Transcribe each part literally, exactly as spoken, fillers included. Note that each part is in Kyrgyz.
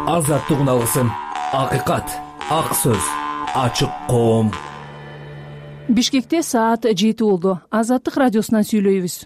Азаттыгын алгысым, акыйкат, ак сөз, ачык коом. Бишкекте саат жети болду. Азаттык радиосунан сүйлөйбүз.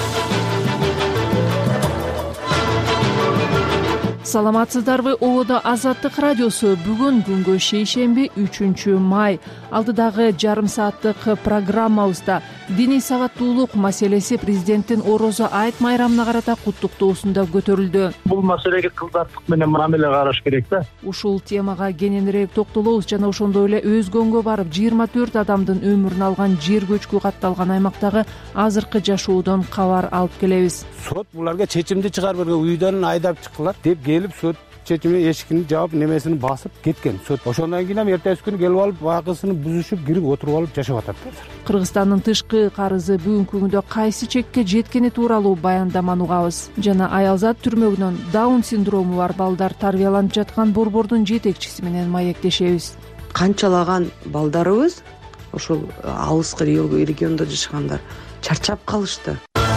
Саламатсыздарбы? Оодо Азаттык радиосу. Бүгүн күнгө шейшемби үчүнчү май. Алдыдагы жарым сааттык программабызда диний сабаттуулук маселеси президенттин орозо айт майрамына карата куттуктоосунда көтөрүлдү. Бул маселеге кылдаттык менен мамиле караш керек да. Ушул темага кененирээк токтолобуз жана ошондой эле өзгөнгө барып жыйырма төрт адамдын өмүрүн алган жер көчкү катталган аймактагы азыркы жашоодон кабар алып келебиз. Сот буларга чечимди чыгарып берген, үйдөн айдап чыккылар деп келип сот чечими эшигин жаап немесин басып кеткен. Сот ошондон кийин эртеси күнү келип алып акысын бузушуп кирип отуруп алып жашап атат. Кыргызстандын тышкы карызы бүгүнкү күндө кайсы чекке жеткени тууралуу баяндаманы угабыз. Жана Аялзат түрмөгүнөн даун синдрому бар балдар тарбияланып жаткан борбордун жетекчиси менен маектешебиз. Канчалаган балдарыбыз ошол алыскы региондо жашагандар чарчап калышты.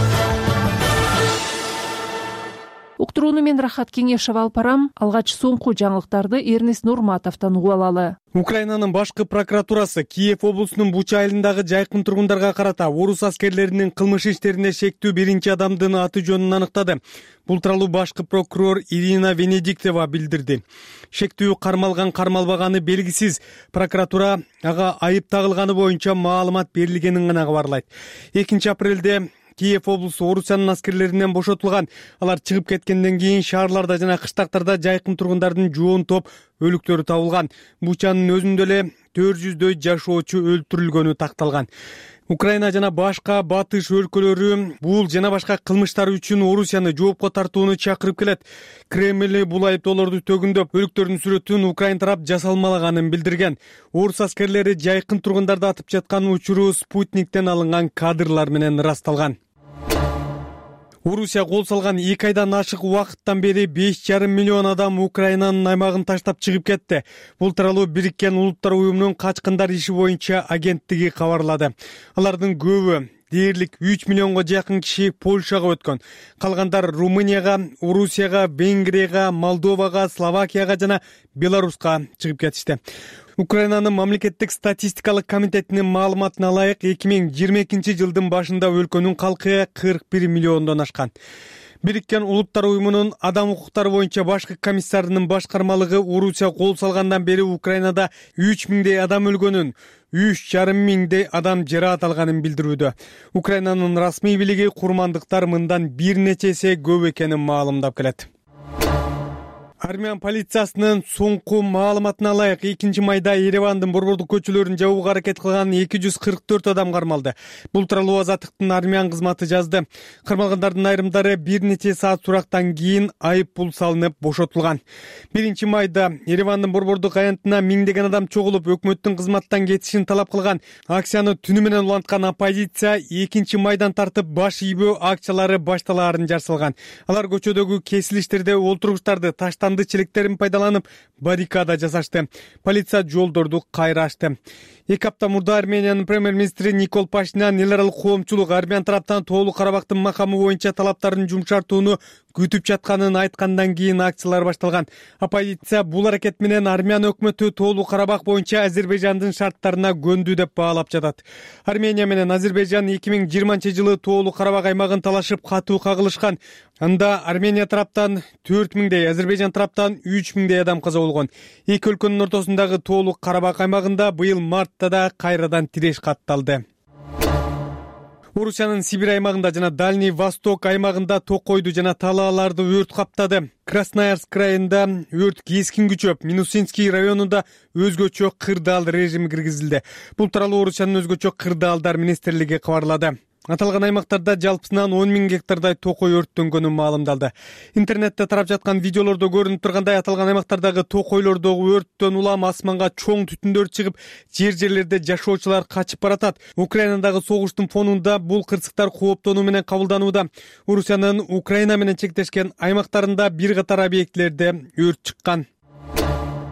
Уктурууну мен Рахат Кеңешева алып барам. Алгач соңку жаңылыктарды Эрнест Нурматовдон угуп алалы. Украинанын башкы прокуратурасы Киев облусунун Буча айылындагы жайкын тургундарга карата орус аскерлеринин кылмыш иштерине шектүү биринчи адамдын аты жөнүн аныктады. Бул тууралуу башкы прокурор Ирина Венедиктова билдирди. Шектүү кармалган кармалбаганы белгисиз. Прокуратура ага айып тагылганы боюнча маалымат берилгенин гана кабарлайт. экинчи апрелде Киев облусу Орусиянын аскерлеринен бошотулган. Алар чыгып кеткенден кийин шаарларда жана кыштактарда жайкын тургундардын жоон топ өлүктөрү табылган. Бучанын өзүндө эле төрт жүздөй жашоочу өлтүрүлгөнү такталган. Украина жана башка батыш өлкөлөрү бул жана башка кылмыштар үчүн Орусияны жоопко тартууну чакырып келет. Кремль бул айыптоолорду төгүндөп, өлүктөрдүн сүрөтүн Украин тарап жасалмалаганын билдирген. Орус аскерлери жайкын тургундарды атып жаткан учуру Спутниктен алынган кадрлар менен ырасталган. Орусия кол салган эки айдан ашык убакыттан бери беш жарым миллион адам Украинанын аймагын таштап чыгып кетти. Бул тууралуу Бириккен Улуттар уюмунун качкындар иши боюнча агенттиги кабарлады. Алардын көбү дээрлик үч миллионго жакын киши Польшага өткөн. Калгандар Румынияга, Орусияга, Венгрияга, Молдовага, Словакияга жана Беларуска чыгып кетишти. Украинанын мамлекеттик статистикалык комитетинин маалыматына ылайык эки миң жыйырма экинчи жылдын башында өлкөнүн калкы кырк бир миллиондон ашкан. Бириккен Улуттар уюмунун адам укуктары боюнча башкы комиссарынын башкармалыгы Орусия кол салгандан бери Украинада үч миңдей адам өлгөнүн, үч жарым миңдей адам жараат алганын билдирүүдө. Украинанын расмий бийлиги курмандыктар мындан бир нече эсе көп экенин маалымдап келет. Армян полициясынын соңку маалыматына ылайык экинчи майда Еревандын борбордук көчөлөрүн жабууга аракет кылган эки жүз кырк төрт адам кармалды. Бул тууралуу Азаттыктын армян кызматы жазды. Кармалгандардын айрымдары бир нече саат сурактан кийин айып пул салынып бошотулган. биринчи майда Еревандын борбордук аянтына миңдеген адам чогулуп өкмөттүн кызматтан кетишин талап кылган. Акцияны түнү менен уланткан оппозиция экинчи майдан тартып баш ийбөө акциялары башталаарын жарсалган. Алар көчөдөгү кесилиштерде олтургучтарды таштан челектерин пайдаланып баррикада жасашты. Полиция жолдорду кайра ачты. Эки апта мурда Армениянын премьер-министри Никол Пашинян эл аралык коомчулук Армян тараптан Тоолуу Карабактын макамы боюнча талаптарын жумшартууну күтүп жатканын айткандан кийин акциялар башталган. Оппозиция бул аракет менен Армян өкмөтү Тоолуу Карабак боюнча Азербайжандын шарттарына көндү деп баалап жатат. Армения менен Азербайжан эки миң жыйырманчы жылы Тоолуу Карабак аймагын талашып катуу кагылышкан. Анда Армения тараптан төрт миңдей, Азербайжан тараптан үч миңдей адам каза болгон. Эки өлкөнүн ортосундагы Тоолуу Карабак аймагында быйыл мартта да кайрадан тиреш катталды. Орусиянын Сибирь аймагында жана Дальний Восток аймагында токойду жана талааларды өрт каптады. Красноярск крайында өрт кескин күчөп, Минусинский районунда өзгөчө кырдаал режими киргизилди. Бул тууралуу Орусиянын өзгөчө кырдаалдар министрлиги кабарлады. Аталган аймактарда жалпысынан он миң гектардай токой өрттөнгөнү маалымдалды. Интернетте тарап жаткан видеолордо көрүнүп тургандай аталган аймактардагы токойлордогу өрттөн улам асманга чоң түтүндөр чыгып, жер-жерлерде жашоочулар качып баратат. Украинадагы согуштун фонунда бул кырсыктар кооптонуу менен кабылданууда. Орусиянын Украина менен чектешкен аймактарында бир катар объектилерде өрт чыккан.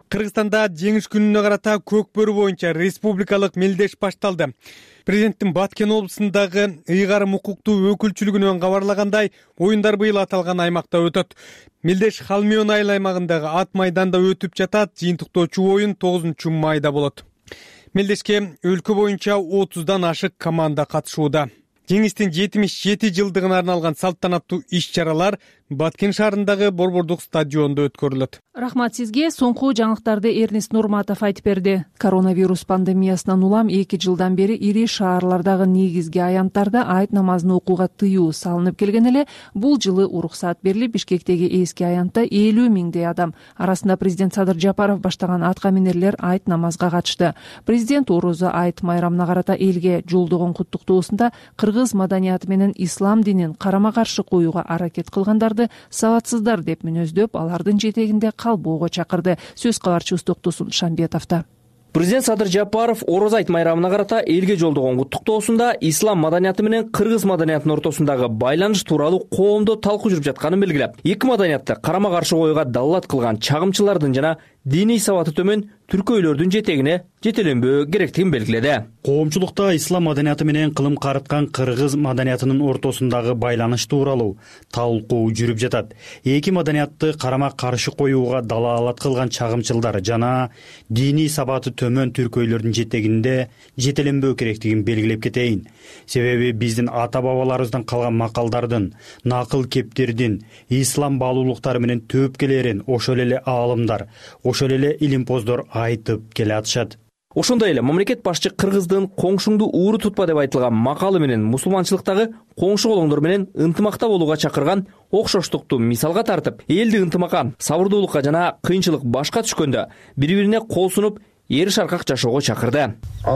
Кыргызстанда жеңиш күнүнө карата көкбөрү боюнча республикалык мелдеш башталды. Президенттин Баткен облусундагы ыйгарым укуктуу өкүлчүлүгүнөн кабарлагандай, оюндар быйыл аталган аймакта өтөт. Мелдеш Халмион айыл аймагындагы ат майданда өтүп жатат. Жыйынтыктоочу оюн тогузунчу майда болот. Мелдешке өлкө боюнча отуздан ашык команда катышууда. Жеңиштин жетимиш жети жылдыгына арналган салтанаттуу иш-чаралар Баткен шаарындагы Борбордук стадиондо өткөрүлөт. Рахмат сизге. Соңку жаңылыктарды Эрнест Нурматов айтып берди. Коронавирус пандемиясынан улам эки жылдан бери ири шаарлардагы негизги аянттарда айт намазын окууга тыюу салынып келген эле, бул жылы уруксат берилип, Бишкектеги эски аянтта элүү миңдей адам, арасында президент Садыр Жапаров баштаган атка минерлер айт намазга катышты. Президент Орозо айт майрамына карата элге жолдогон куттуктоосунда кыргыз маданияты менен ислам динин карама-каршы коюуга аракет кылгандарды сабатсыздар деп мүнөздөп, алардын жетегинде калбоого чакырды. Сөз кабарчыбыз Токтосун Шамбетовдо. Президент Садыр Жапаров Ороз айт майрамына карата элге жолдогон куттуктоосунда ислам маданияты менен кыргыз маданиятынын ортосундагы байланыш тууралуу коомдо талкуу жүрүп жатканын белгилеп, эки маданиятты карама-каршы коюуга далалат кылган чагымчылардын жана диний сабаты төмөн түркөйлөрдүн жетегине жетеленбөө керектигин белгиледи. Коомчулукта ислам маданияты менен кылым карыткан кыргыз маданиятынын ортосундагы байланыш тууралуу талкуу жүрүп жатат. Эки маданиятты карама-каршы коюуга далалат кылган чагымчылдар жана диний сабаты төмөн түркөйлөрдүн жетегинде жетеленбөө керектигин белгилеп кетейин. Себеби биздин ата-бабаларыбыздан калган макалдардын, накыл кептердин, ислам баалуулуктары менен төпкелерин ошол эле аалымдар, ошол эле илимпоздор айтып келе атышат. Ошондой эле мамлекет башчы кыргыздын коңшуңду ууру тутпа деп айтылган макалы менен мусулманчылыктагы коңшу колоңдор менен ынтымакта болууга чакырган окшоштукту мисалга тартып, элди ынтымакка, сабырдуулукка жана кыйынчылык башка түшкөндө бири-бирине кол сунуп, эри шаркак жашоого чакырды.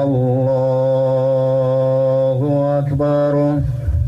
Аллаху акбар.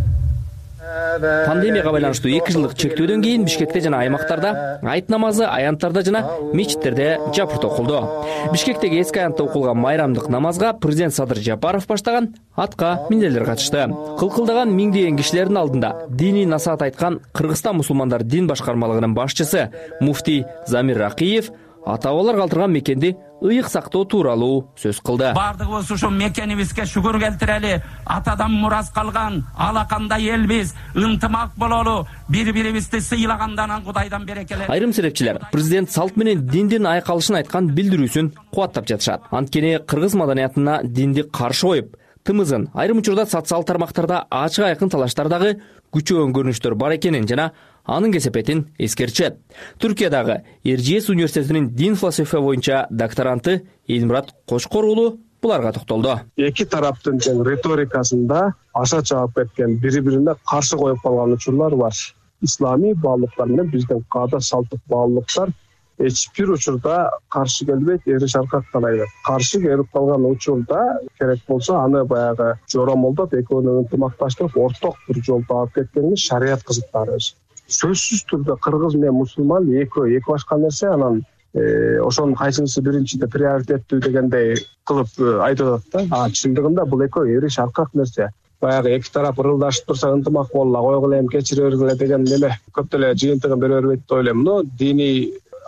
Пандемияга байланыштуу эки жылдык чектөөдөн кийин Бишкекте жана аймактарда айт намазы аянттарда жана мечиттерде жапырт окулду. Бишкектеги эски аянтта окулган майрамдык намазга президент Садыр Жапаров баштаган атка минерлер катышты. Кылкылдаган миңдеген кишилердин алдында диний насаат айткан Кыргызстан мусулмандар дин башкармалыгынын башчысы муфтий Замир Ракиев ата-бабалар калтырган мекенди ыйык сактоо тууралуу сөз кылды. Бардыгыбыз ушул мекенибизге шүгүр келтирели, атадан мурас калган алакандай элбиз, ынтымак бололу, бири-бирибизди сыйлагандан Кудайдан берекеле. Айрым серепчилер президент салт менен диндин айкалышын айткан билдирүүсүн кубаттап жатышат. Анткени кыргыз маданиятына динди каршы коюп, тымызын айрым учурда социал тармактарда ачык айкын талаштардагы күчөгөн көрүнүштөр бар экенин жана анын кесепетин эскерчет. Түркиядагы Эржиес университетинин дин философия боюнча докторанты Элмурат Кошкор уулу буларга токтолду. Эки тараптын тең риторикасында аша чаап кеткен, бири-бирине каршы коюп калган учурлар бар. Ислами баалуулуктар менен биздин каада салттык баалуулуктар эч бир учурда каршы келбейт, эри шаркак талайбайт. Каршы келип калган учурда керек болсо аны баягы жоромолдоп, экөөнүн ынтымакташтырып, орток бир жолду алып кеткенин шарият кызыктары. Сөзсүз түрдө кыргыз менен мусулман экөө эки башка нерсе, анан ошонун кайсынысы биринчиде приоритеттүү дегендей кылып айтып атат да. А чындыгында бул экөө эри шаркак нерсе. Баягы эки тарап ырылдашып турса ынтымак болла, койгула эми кечире бергиле деген неме көп деле жыйынтыгын бере бербейт деп ойлойм. Но диний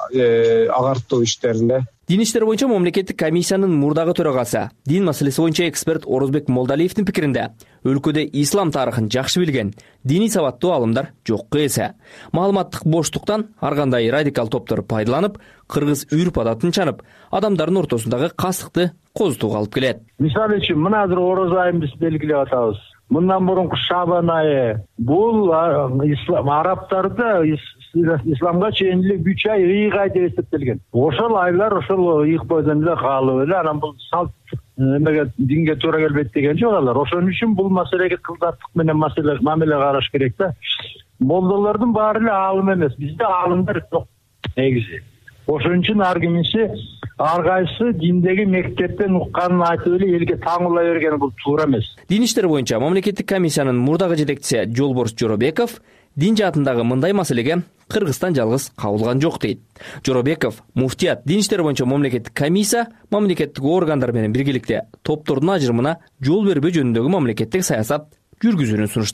агартуу иштеринде Дин иштери боюнча мамлекеттик комиссиянын мурдагы төрагасы, дин маселеси боюнча эксперт Орозбек Молдалиевдин пикиринде, өлкөдө ислам тарыхын жакшы билген, диний сабаттуу алымдар жокко эсе. Маалыматтык боштуктан ар кандай радикал топтор пайдаланып, кыргыз үрп адатын чанып, адамдардын ортосундагы кастыкты козутууга алып келет. Мисалы үчүн мына азыр Ороз айын биз белгилеп атабыз. Мындан мурунку Шабан айы бул ислам арабтарды исламга чейинки үч ай ыйык ай деп эсептелген. Ошол айлар ошол ыйык бойдон эле калып эле, анан бул салт эмеге динге туура келбейт деген жок алар. Ошон үчүн бул маселеге кылдаттык менен маселе мамиле караш керек да. Молдолордун баары эле аалым эмес, бизде аалымдар жок негизи. Ошон үчүн ар кимиси ар кайсы диндеги мектептен укканын айтып эле элге таңыла бергени бул туура эмес. Дин иштери боюнча мамлекеттик комиссиянын мурдагы жетекчиси Жолборс Жоробеков дин жаатындагы мындай маселеге Кыргызстан жалгыз кабылган жок дейт. Жоробеков муфтият дин иштери боюнча мамлекеттик комиссия мамлекеттик органдар менен биргеликте топтордун ажырымына жол бербөө жөнүндөгү мамлекеттик саясат жүргүзүүнү сунуштайт.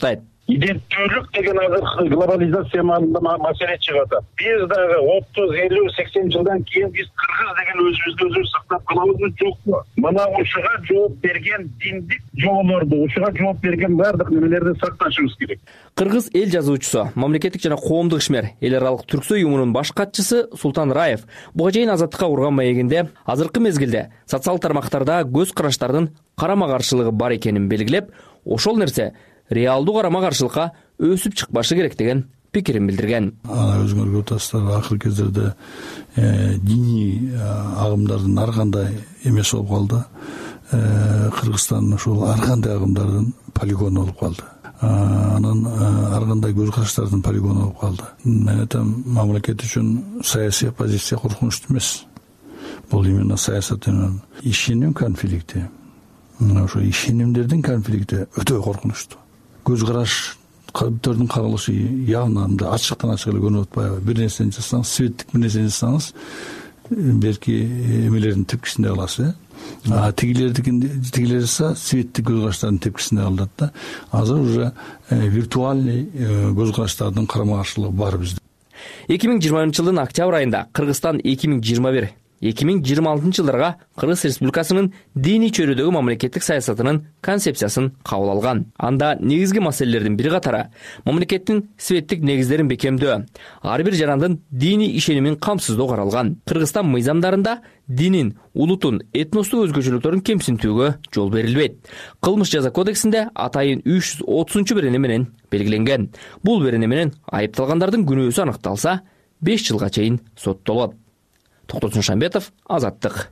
иденттүүлүк деген азыр глобализация маалында маселе чыгып атат. Биз дагы отуз, элүү, сексен жылдан кийин биз кыргыз деген өзүбүздү өзүбүз сактап калабызбы, жокпу? Мына ушуга жооп берген диндик жоолорду, ушуга жооп берген бардык немелерди сакташыбыз керек. Кыргыз эл жазуучусу, мамлекеттик жана коомдук ишмер, эл аралык Түрксой уюмунун баш катчысы Султан Раев буга чейин Азаттыкка урган маегинде азыркы мезгилде социал тармактарда көз караштардын карама каршылыгы бар экенин белгилеп, ошол нерсе реалдуу карама каршылыкка өсүп чыкпашы керек деген пикирин билдирген. Ана өзүңөр көрүп атасыздар, акыркы кездерде диний агымдардын ар кандай эмеси болуп калды. Кыргызстан ошол ар кандай агымдардын полигону болуп калды. Анан ар кандай көз караштардын полигону болуп калды. Мен айтам, мамлекет үчүн саясий оппозиция коркунучтуу эмес. Бул именно саясат менен ишеним конфликти. Ошо ишенимдердин конфликти өтө коркунучтуу. Көз караштардын каралышы явно ачыктан ачык эле көрүнүп атпайбы? Бир нерсени жасасаңыз, светтик бир нерсени жасасаңыз, берки эмелердин тепкисинде каласыз, э? А тигилердикин тигилер жасаса, светтик көз караштардын тепкисинде калат да. Азыр уже виртуальный көз караштардын карама каршылыгы бар бизде. эки миң жыйырманчы жылдын октябрь айында Кыргызстан эки миң жыйырма бир эки миң жыйырма алтынчы жылдарга Кыргыз Республикасынын диний чөйрөдөгү мамлекеттик саясатынын концепциясын кабыл алган. Анда негизги маселелердин бири катары мамлекеттин светтик негиздерин бекемдөө, ар бир жарандын диний ишенимин камсыздоо каралган. Кыргызстан мыйзамдарында динин, улутун, этностук өзгөчөлүктөрүн кемсинтүүгө жол берилбейт. Кылмыш жаза кодексинде атайын үч жүз отузунчу берене менен белгиленген. Бул берене менен айыпталгандардын күнөөсү аныкталса, беш жылга чейин соттолот. Токтосун Шамбетов, Азаттык.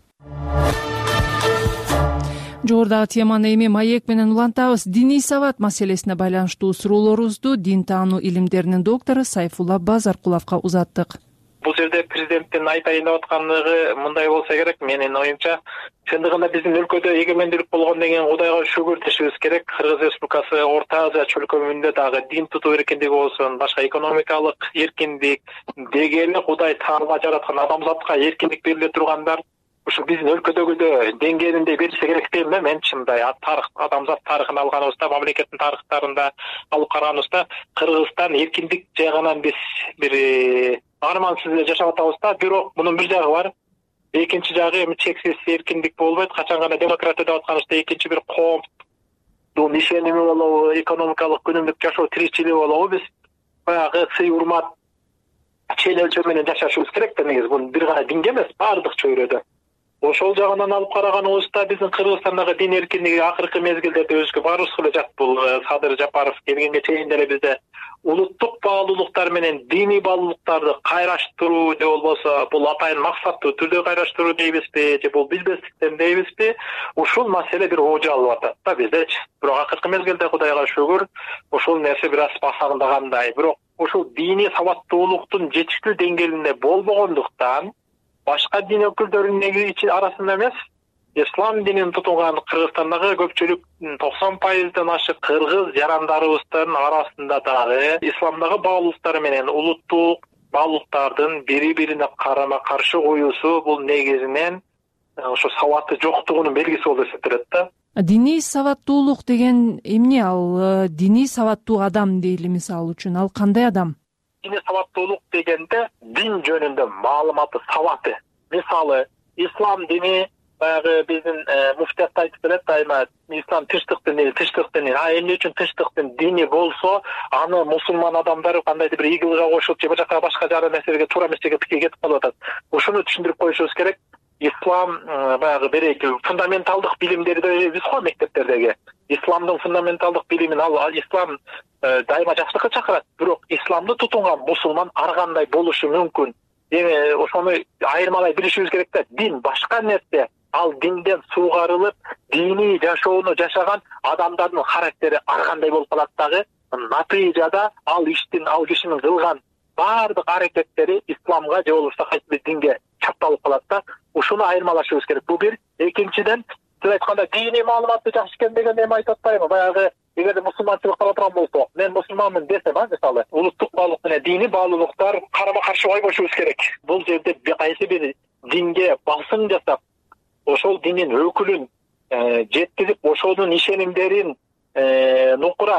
Жогорудагы теманы эми маек менен улантабыз. Диний сабат маселесине байланыштуу суроолорубузду дин таануу илимдеринин доктору Сайфулла Базаркуловго узаттык. Бул жерде президенттин айтайын деп аткандыгы мындай болсо керек, менин оюмча. Чындыгында биздин өлкөдө эгемендүүлүк болгон деген Кудайга шүгүр дешибиз керек. Кыргыз Республикасы Орто Азия чөлкөмүндө дагы дин тутуу эркиндиги болсун, башка экономикалык эркиндик дегени Кудай тааныла жараткан адамзатка эркиндик бериле тургандар ушу биздин өлкөдөгүдөй деңгээлинде берилсе керек дейм да мен. Чындай тарых, адамзат тарыхын алганыбызда, мамлекеттин тарыхтарында алып караганыбызда Кыргызстан эркиндик жагынан биз бир армансыз эле жашап атабыз да. Бирок мунун бир жагы бар. Экинчи жагы эми чексиз эркиндик болбойт. Качан гана демократия деп атканыбызда экинчи бир коомдун ишеними болобу, экономикалык күнүмдүк жашоо тиричилиги болобу, биз баягы сый урмат чейин өлчөм менен жашашыбыз керек да. Негизи бул бир гана динге эмес, баардык чөйрөдө. Ошол жагынан алып караганыбызда биздин Кыргызстандагы дин эркиндиги акыркы мезгилдерде өзгө барыбызга эле жат. Бул Садыр Жапаров келгенге чейин деле бизде улуттук баалуулуктар менен диний баалуулуктарды кайраштыруу же болбосо бул атайын максаттуу түрдө кайраштыруу дейбизби, же бул билбестиктен дейбизби, ушул маселе бир оожа алып атат да биздечи. Бирок акыркы мезгилде Кудайга шүгүр ушул нерсе бир аз басаңдагандай. Бирок ушул диний сабаттуулуктун жетиштүү деңгээлинде болбогондуктан башка дин өкүлдөрүнүн арасында эмес, ислам динин тутунган Кыргызстандагы көпчүлүк токсон пайыздан ашык кыргыз жарандарыбыздын арасында дагы исламдагы баалуулуктар менен улуттук баалуулуктардын бири-бирине карама каршы коюусу бул негизинен ошо сабаты жоктугунун белгиси болуп эсептелет да. Диний сабаттуулук деген эмне? Ал диний сабаттуу адам дейли мисалы үчүн, ал кандай адам? Диний сабаттуулук дегенде дин жөнүндө маалыматы, сабаты. Мисалы, ислам дини баягы биздин муфтият айтып берет айма, ислам тынчтык дини, тынчтык дини. А эмне үчүн тынчтыктын дини болсо, аны мусулман адамдар кандайдыр бир игилга кошуп, же башка башка жара нерселерге туура эмес жерге тике кетип калып атат. Ушуну түшүндүрүп коюшубуз керек. Ислам баягы береки фундаменталдык билимдерди биз го мектептердеги. Исламдын фундаменталдык билимин ал ислам дайыма жакшылыкка чакырат. Бирок исламды тутунган мусулман ар кандай болушу мүмкүн. Эми ошону айырмалай билишибиз керек да. Дин башка нерсе. Ал динден сугарылып, диний жашоону жашаган адамдардын характери ар кандай болуп калат дагы. Натыйжада ал иштин, ал кишинин кылган баардык аракеттери исламга же болбосо кайсы бир динге чапталып калат да. Ушуну айырмалашыбыз керек. Бул бир. Экинчиден, сиз айтканда диний маалыматты жакшы экен деген эми айтып атпаймынбы? Баягы эгерде мусулманчылык кыла турган болсо, мен мусулманмын десем, а мисалы, улуттук баалуулук менен диний баалуулуктар карама каршы койбошубуз керек. Бул жерде кайсы бир динге басым жасап, ошол диндин өкүлүн жеткизип, ошонун ишенимдерин нукура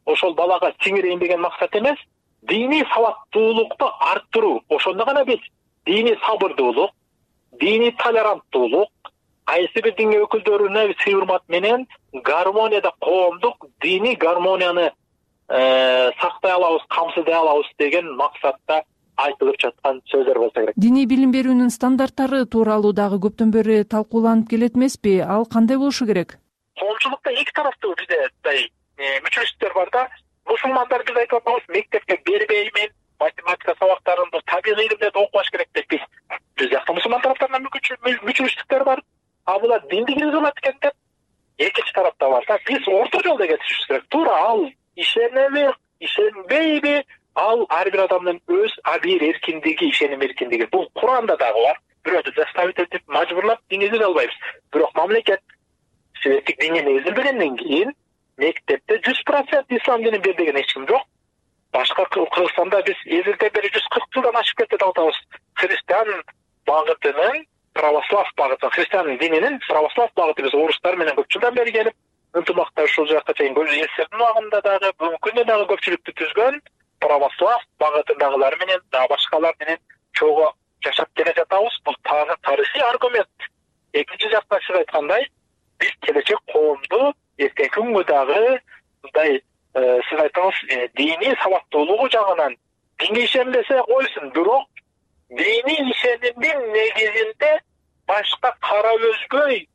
ошол балага сиңирейин деген максат эмес, диний сабаттуулукту арттыруу. Ошондо гана биз диний сабырдуулук, диний толеранттуулук, кайсы бир дин өкүлдөрүнө сый-урмат менен гармонияда, коомдук диний гармонияны сактай алабыз, камсыздай алабыз деген максатта айтылып жаткан сөздөр болсо керек. Диний билим берүүнүн стандарттары тууралуу дагы көптөн бери талкууланып келет эмеспи? Ал кандай болушу керек? Коомчулукта эки тараптуу бизде мүчөсүттөр бар да. Мусулмандар биз айтып атабыз, мектепке бербеймин, математика сабактарын табигый илимдерди окубаш керек деп биз. Биз жакта мусулман тараптарынан мүчөсүттөр бар. А булар динди киргизилат экен деп экинчи тарапта бар да. Биз орто жолдо кетишибиз керек. Туура ал ишенеби, ишенбейби, ал ар бир адамдын өз абийир эркиндиги, ишеним эркиндиги. Бул Куранда дагы бар. Бирөөдү заставить этип, мажбурлап дин изилдей албайбыз. Бирок мамлекет светтик динге негизделбегенден кийин мектепте жүз процент ислам динин бер деген эч ким жок. Башка Кыргызстанда биз эзилден бери жүз кырк жылдан ашып кетти деп атабыз. Христиан багытынын, православ багыты, христиан дининин православ багыты биз орустар менен көп жылдан бери келип, ынтымакта ушул жакка чейин эсердин убагында дагы, бүгүнкү күндө дагы көпчүлүктү түзгөн православ багытындагылар менен дагы башкалар менен чогуу жашап келе жатабыз. Бул тарыхый аргумент. Экинчи жактан сиз айткандай, биз келечек коомду эртеңки күнгө дагы мындай сиз айтканыңыз диний сабаттуулугу жагынан динге ишенбесе койсун, бирок диний ишенимдин негизинде башка кара өзгөй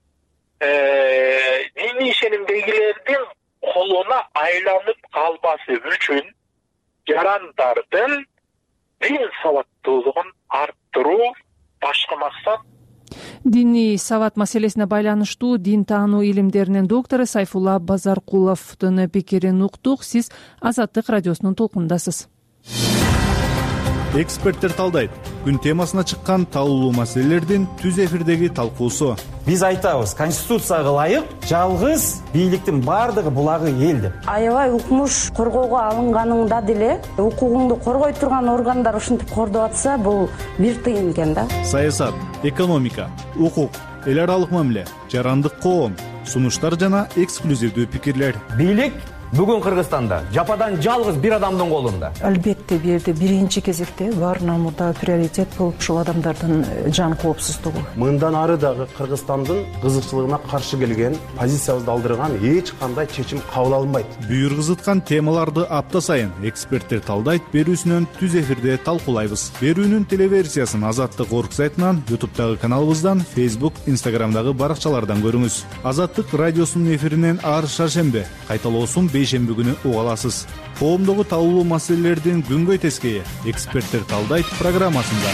диний ишенимдегилердин колуна айланып калбасы үчүн жарандардын дин сабаттуулугун арттыруу башкы максат. Диний сабат маселесине байланыштуу дин таануу илимдеринин доктору Сайфулла Базаркуловдун пикирин уктук. Сиз Азаттык радиосунун толкунундасыз. Эксперттер талдайт. Күн темасына чыккан талуулуу маселелердин түз эфирдеги талкуусу. Биз айтабыз, конституцияга ылайык жалгыз бийликтин бардыгы булагы эл деп. Аябай укмуш коргоого алынганыңда деле укугуңду коргой турган органдар ушинтип кордоп атса, бул бир тыйын экен да. Саясат, экономика, укук, эл аралык мамиле, жарандык коом, сунуштар жана эксклюзивдүү пикирлер. Бийлик бүгүн Кыргызстанда жападан жалгыз бир адамдын колунда. Албетте бул жерде биринчи кезекте баарынан мурда приоритет бул ушул адамдардын жан коопсуздугу. Мындан ары дагы Кыргызстандын кызыкчылыгына каршы келген, позициябызды алдырган эч кандай чечим кабыл алынбайт. Бүйүргүзүткан темаларды апта сайын эксперттер талдайт берүүсүнөн түз эфирде талкуулайбыз. Берүүнүн телеверсиясын Азаттык орг сайтынан, ютубтагы каналыбыздан, Facebook, Instagramдагы баракчалардан көрүңүз. Азаттык радиосунун эфиринен ар шаршембе, кайталоосун бейшемби күнү уга аласыз. Коомдогу талуулуу маселелердин күнгөй тескейи эксперттер талдайт программасында.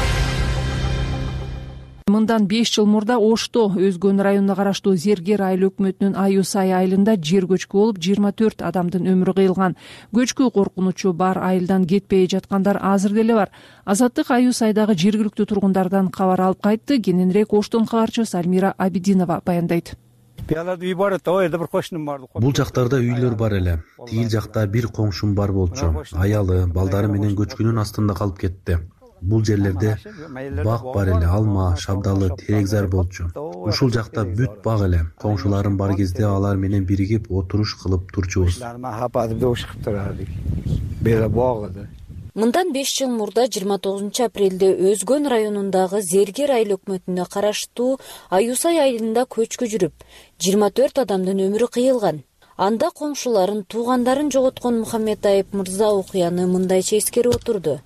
Мындан беш жыл мурда Ошто Өзгөн районуна караштуу Зергер айыл өкмөтүнүн Аюсай айылында жер көчкү болуп, жыйырма төрт адамдын өмүрү кыйылган. Көчкү коркунучу бар, айылдан кетпей жаткандар азыр деле бар. Азаттык Аюсайдагы жергиликтүү тургундардан кабар алып кайтты. Кененирээк Оштон кабарчыбыз Альмира Абидинова баяндайт. Бул жактарда үйлөр бар эле. Тигил жакта бир коңшум бар болчу. Аялы, балдары менен көчкүнүн астында калып кетти. Бул жерлерде бак бар эле, алма, шабдалы, терекзар болчу. Ушул жакта бүт бак эле. Коңшуларым бар кезде алар менен биригип отуруш кылып турчубуз. Мындан беш жыл мурда жыйырма тогузунчу апрелде Өзгөн районундагы Зергер айыл өкмөтүнө караштуу Аюсай айылында көчкү жүрүп, жыйырма төрт адамдын өмүрү кыйылган. Анда коңшуларын, туугандарын жоготкон Мухаммед Айып мырза окуяны мындайча эскерип отурду.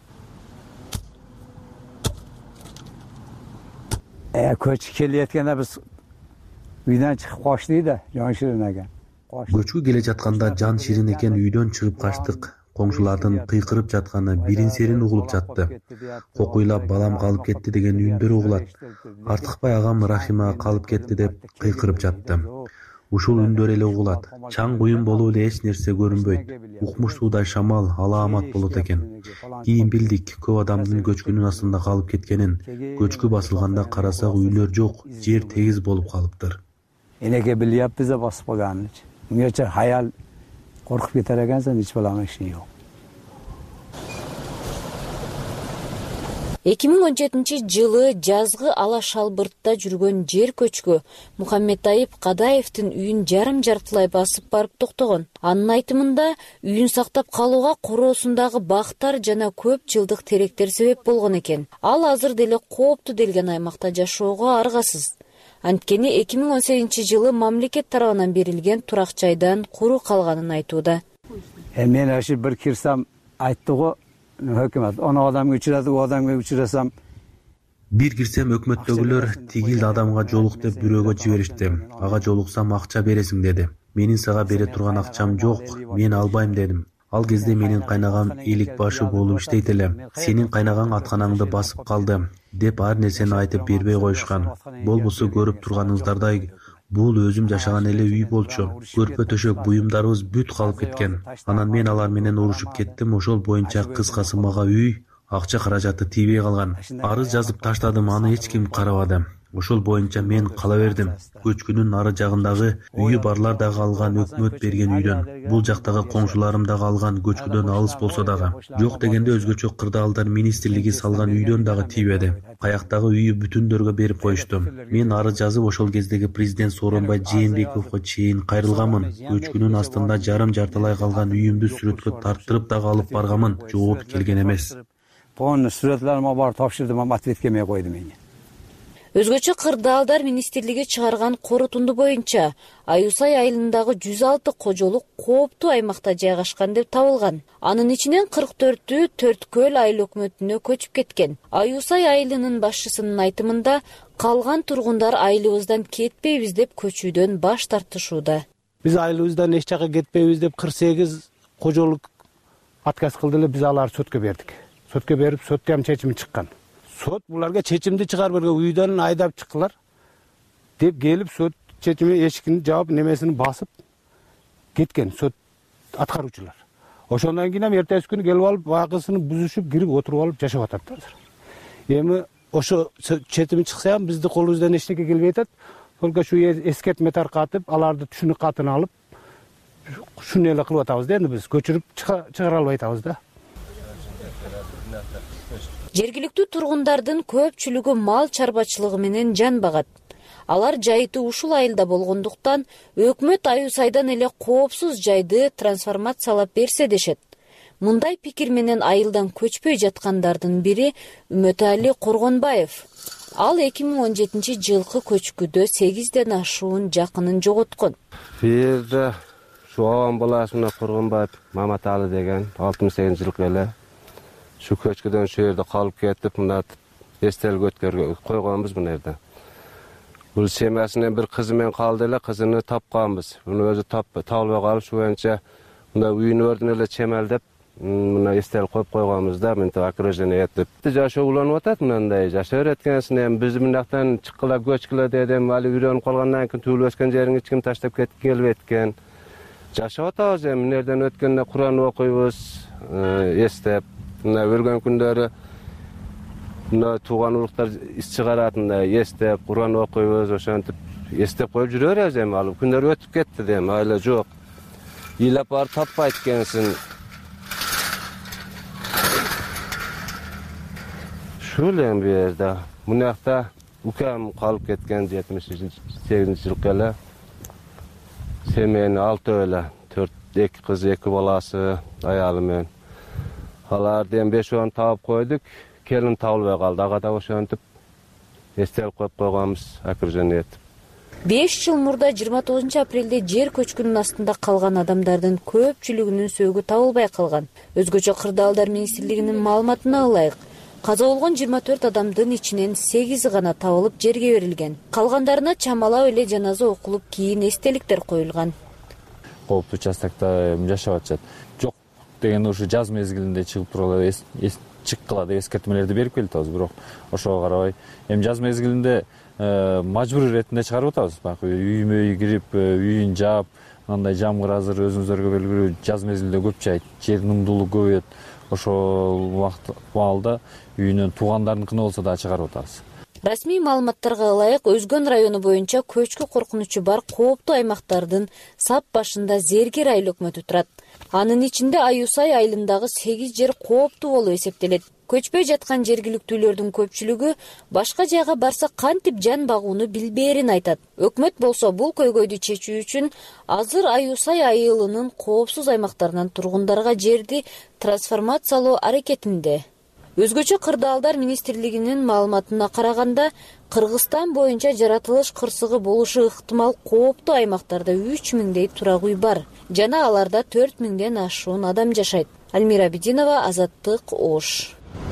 Көчкү келеткенде биз үйдөн чыгып качты да, жан ширин экен. Көчкү келе жатканда жан ширин экен үйдөн чыгып качтык. Коңшулардын кыйкырып жатканы бирин серин угулуп жатты. Кокуйлап балам калып кетти деген үндөр угулат. Артыкбай агам Рахима калып кетти деп кыйкырып жатты. Ушул үндөр эле угулат. Чаң куюн болуп эле эч нерсе көрүнбөйт. Укмуш суудай шамал алаамат болот экен. Кийин билдик көп адамдын көчкүнүн астында калып кеткенин. Көчкү басылганда карасак үйлөр жок, жер тегиз болуп калыптыр. Энеге билип бизе басып калган. Мынча хаял коркуп кетер экенсиң, эч балаң иши жок. эки миң он жетинчи жылы жазгы ала шалбыртта жүргөн жер көчкү Мухаммедайып Кадаевдин үйүн жарым жартылай басып барып токтогон. Анын айтымында үйүн сактап калууга короосундагы бактар жана көп жылдык теректер себеп болгон экен. Ал азыр деле кооптуу делген аймакта жашоого аргасыз. Анткени эки миң он сегизинчи жылы мамлекет тарабынан берилген турак жайдан куру калганын айтууда. Мен ошо бир кирсем айтты го өкмөт, он адамга учурады, о адамга учурасам. Бир кирсем өкмөттөгүлөр тигил адамга жолук деп бирөөгө жиберишти. Ага жолуксам акча бересиң деди. Менин сага бере турган акчам жок, мен албайм дедим. Ал кезде менин кайнагам элик башы болуп иштейт эле. Сенин кайнагаң атканаңды басып калды деп ар нерсени айтып бербей коюшкан. Болбосо көрүп турганыңыздардай бул өзүм жашаган эле үй болчу. Көрпө төшөк буюмдарыбыз бүт калып кеткен. Анан мен алар менен урушуп кеттим. Ошол боюнча кыскасы мага үй, акча каражаты тийбей калган. Арыз жазып таштадым, аны эч ким карабады. Ошол боюнча мен кала бердим. Көчкүнүн ары жагындагы үйү барлар дагы алган өкмөт берген үйдөн. Бул жактагы коңшуларым дагы алган көчкүдөн алыс болсо дагы. Жок дегенде өзгөчө кырдаалдар министрлиги салган үйдөн дагы тийбеди. Каяктагы үйү бүтүндөргө берип коюшту. Мен арыз жазып ошол кездеги президент Сооронбай Жээнбековго чейин кайрылганмын. Көчкүнүн астында жарым жартылай калган үйүмдү сүрөткө тарттырып дагы алып барганмын. Жооп келген эмес. Полный сүрөтлөрүмө барып тапшырдым, ама ответ келмей койду менин. Өзгөчө кырдаалдар министрлиги чыгарган корутунду боюнча Аюсай айылындагы жүз алты кожолук кооптуу аймакта жайгашкан деп табылган. Анын ичинен кырк төртү Төрткөл айыл өкмөтүнө көчүп кеткен. Аюсай айылынын башчысынын айтымында калган тургундар айылыбыздан кетпейбиз деп көчүүдөн баш тартышууда. Биз айылыбыздан эч жака кетпейбиз деп кырк сегиз кожолук отказ кылды эле, биз аларды сотко бердик. Сотко берип, сотто ham чечими чыккан. Сот буларга чечимди чыгарып берген, үйдөн айдап чыккылар деп келип сот чечими эшигин жаап немесин басып кеткен сот аткаруучулар. Ошондон кийин эртеси күнү келип алып акысын бузушуп кирип отуруп алып жашап атат азыр. Эми ошо чечими чыкса ham бизди колубуздан эч нерсе келбей атат. Только шу эскертме таркатып, аларды түшүнүк катын алып шуну эле кылып атабыз да, энди биз көчүрүп чыгара албай атабыз да. Жергиликтүү тургундардын көпчүлүгү мал чарбачылыгы менен жан багат. Алар жайыты ушул айылда болгондуктан өкмөт Аюсайдан эле коопсуз жайды трансформациялап берсе дешет. Мындай пикир менен айылдан көчпөй жаткандардын бири Үмөтали Коргонбаев. Ал эки миң он жетинчи жылкы көчкүдө сегизден ашуун жакынын жоготкон. Бир жерде ушу Абан баласына Коргонбаев Маматалы деген алтымыш сегизинчи жылкы эле şu köçküden şu yerde kalıp ketip mına estelик өткөргө койгонбуз мына жерде. Бул семьясынан бир кызы менен калды эле, кызыны тапканбыз. Муну өзү таппай табылбай калып, şu боюнча мына үйүнүн өрдүн эле чемелдеп, мына эстелик коюп койгонбуз да, мынтип окружение этип. Жашоо уланып атат мындай. Жашоо эткенсин эми биз мындактан чыккыла, көчкүлө дедим, али үйрөнүп калгандан кийин туулуп өскөн жериңи эч ким таштап кетип келбейт экен. Жашап атабыз эми, мынерден өткөндө Кур'ан окуйбуз, эстеп. Мына өлгөн күндөрү мына тууган уруктар ис чыгарат, мындай эстеп, Кур'ан окуйбуз, ошентип эстеп коюп жүрө беребиз эми. Ал күндөр өтүп кетти дейм, айла жок. Ыйлап барып таппайт экенсиң. Ушул эми бу жерде. Мына жакта укам калып кеткен жетимиш сегизинчи жылкы эле. Семьяны алтөө эле, төрт эки кыз, эки баласы, аялы менен. Алардын беш-он таап койдук, келин табылбай калды. Ага да ошентип эстелик коюп койгонбуз, окружение этип. беш жыл мурда жыйырма тогузунчу апрелде жер көчкүнүнүн астында калган адамдардын көпчүлүгүнүн сөөгү табылбай калган. Өзгөчө кырдаалдар министрлигинин маалыматына ылайык, каза болгон жыйырма төрт адамдын ичинен сегизи гана табылып жерге берилген. Калгандарына чамалап эле жаназа окулуп, кийин эстеликтер коюлган. Кооптуу участокто жашап атышат. Жок деген ушу жаз мезгилинде чыгып тургула чыккыла деп эскертмелерди берип келатабыз, бирок ошого карабай эми жаз мезгилинде мажбур иретинде чыгарып атабыз. Бак үймө үй кирип, үйүн жаап, мындай жамгыр азыр өзүңүзлөргө белгилүү жаз мезгилинде көп жайт, жердин ундуулугу көбөйөт. Ошол убакыт маалда үйүнөн туугандарыныкына болсо да чыгарып атабыз. Расмий маалыматтарга ылайык, Өзгөн району боюнча көчкү коркунучу бар кооптуу аймактардын сап башында Зергер айыл өкмөтү турат. Анын ичинде Аюсай айылындагы сегиз жер кооптуу болуп эсептелет. Көчпөй жаткан жергиликтүүлөрдүн көпчүлүгү башка жайга барса кантип жан багууну билбээрин айтат. Өкмөт болсо бул көйгөйдү чечүү үчүн азыр Аюсай айылынын коопсуз аймактарынан тургундарга жерди трансформациялоо аракетинде. Өзгөчө Кырдаалдар министрлигинин маалыматына караганда, Кыргызстан боюнча жаратылыш кырсыгы болушу ыктымал кооптуу аймактарда үч миңдей турак үй бар жана аларда төрт миңден ашуун адам жашайт. Альмира Бединова, Азаттык, Ош.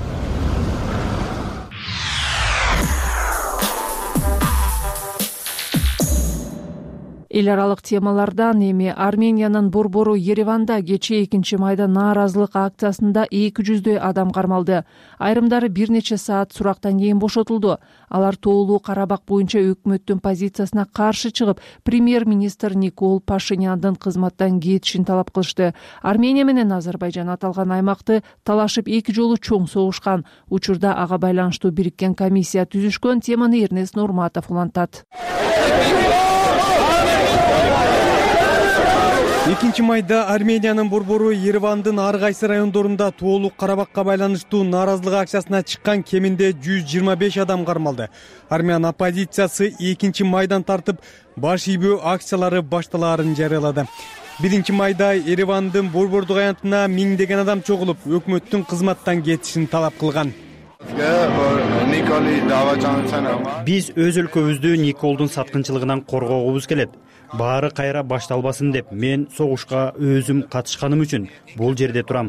Эл аралык темалардан эми Армениянын борбору Ереванда кечээ экинчи майда нааразылык акциясында эки жүздөй адам кармалды. Айрымдары бир нече саат сурактан кийин бошотулду. Алар Тоолуу Карабак боюнча өкмөттүн позициясына каршы чыгып, премьер-министр Никол Пашиняндын кызматтан кетишин талап кылышты. Армения менен Азербайжан аталган аймакты талашып эки жолу чоң согушкан. Учурда ага байланыштуу бириккен комиссия түзүшкөн. Теманы Эрнест Нурматов улантат. экинчи майда Армениянын борбору Еревандын ар кайсы райондорунда Тоолуу Карабакка байланыштуу нааразылык акциясына чыккан кеминде жүз жыйырма беш адам кармалды. Армян оппозициясы экинчи майдан тартып баш ийбөө акциялары башталаарын жарыялады. биринчи майда Еревандын борбордук аянтына миңдеген адам чогулуп, өкмөттүн кызматтан кетишин талап кылган. Биз өз өлкөбүздү Николдун саткынчылыгынан коргогубуз келет. Баары кайра башталбасын деп мен согушка өзүм катышканым үчүн бул жерде турам.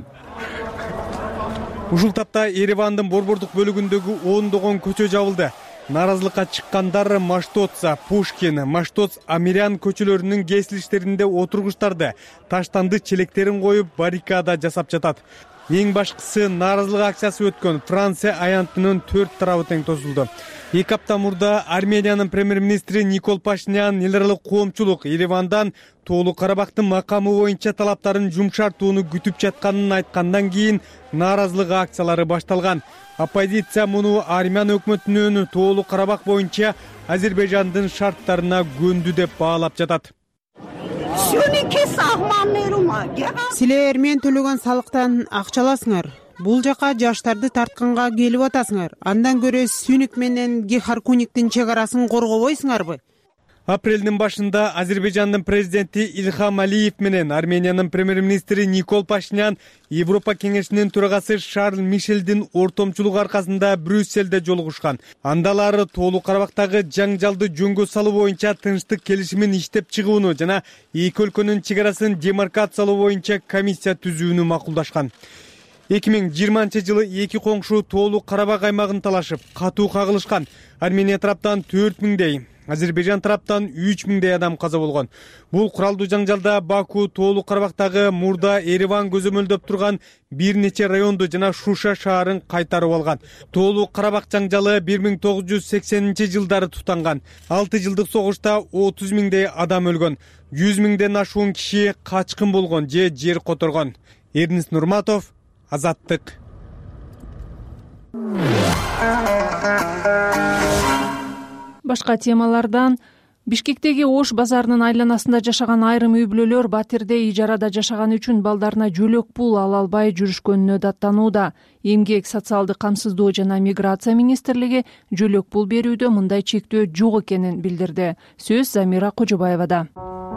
Ушул тапта Еревандын борбордук бөлүгүндөгү ондогон көчө жабылды. Нааразылыкка чыккандар Маштоца, Пушкин, Маштоц, Амирян көчөлөрүнүн кесилиштеринде отургучтарды, таштанды челектерин коюп баррикада жасап жатат. Эң башкысы нааразылык акциясы өткөн Франция аянтынын төрт тарабы тең тосулду. Эки апта мурда Армениянын премьер-министри Никол Пашинян эл аралык коомчулук Еревандан Тоолуу Карабактын макамы боюнча талаптарын жумшартууну күтүп жатканын айткандан кийин нааразылык акциялары башталган. Оппозиция муну Армян өкмөтүнүн Тоолуу Карабак боюнча Азербайжандын шарттарына көндү деп баалап жатат. Силер мен төлөгөн салыктан акча аласыңар. Бул жака жаштарды тартканга келип атасыңар. Андан көрө Сюник менен Гехаркуниктин чек арасын коргобойсуңарбы? Апрелдин башында Азербайжандын президенти Ильхам Алиев менен Армениянын премьер-министри Никол Пашинян Европа кеңешинин төрагасы Шарль Мишелдин ортомчулугу аркасында Брюсселде жолугушкан. Андалары Тоолуу Карабактагы жаңжалды жөнгө салуу боюнча тынчтык келишимин иштеп чыгууну жана эки өлкөнүн чек арасын демаркациялоо боюнча комиссия түзүүнү макулдашкан. эки миң жыйырманчы жылы эки коңшу Тоолуу Карабак аймагын талашып, катуу кагылышкан. Армения тараптан төрт миңдей, Азербайжан тараптан үч миңдей адам каза болгон. Бул куралдуу жаңжалда Баку Тоолуу Карабактагы мурда Ереван көзөмөлдөп турган бир нече районду жана Шуша шаарын кайтарып алган. Тоолуу Карабак жаңжалы бир миң тогуз жүз сексенинчи жылдары тутанган. алты жылдык согушта отуз миңдей адам өлгөн. жүз миңден ашуун киши качкын болгон же жер которгон. Эрнест Нурматов, Азаттык. Башка темалардан Бишкектеги Ош базарынын айланасында жашаган айрым үй бүлөлөр батирде ижарада жашаган үчүн балдарына жөлөк пул ала албай жүрүшкөнүнө даттанууда. Эмгек, социалдык камсыздоо жана миграция министрлиги жөлөк пул берүүдө мындай чектөө жок экенин билдирди. Сөз Замира Кожобаевада.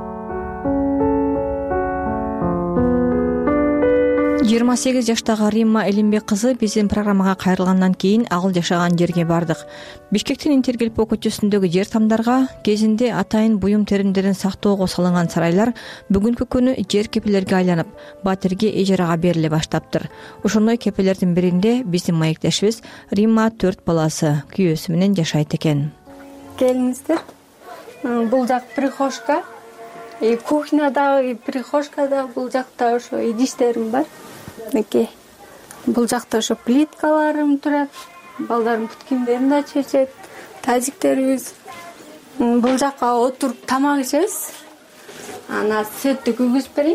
жыйырма сегиз жаштагы Римма Элимбек кызы биздин программага кайрылгандан кийин ал жашаган жерге бардык. Бишкектин Интергелпо көчөсүндөгү жер тамдарга кезинде атайын буюм теримдерин сактоого салынган сарайлар бүгүнкү күнү жер кепелерге айланып, батирге ижарага бериле баштаптыр. Ошондой кепелердин биринде биздин маектешибиз Римма төрт баласы күйөөсү менен жашайт экен. Келиңиздер. Бул жак прихожка, и кухнядагы, прихожкада бул жакта ошо идиштерим бар. Меке. Бул жакта ошо плиткаларым турат. Балдарым бут кийимдерин да чечет. Тазиктерибиз. Бул жакка отуруп тамак ичебиз. Ана сеттү күйгүзүп берейин.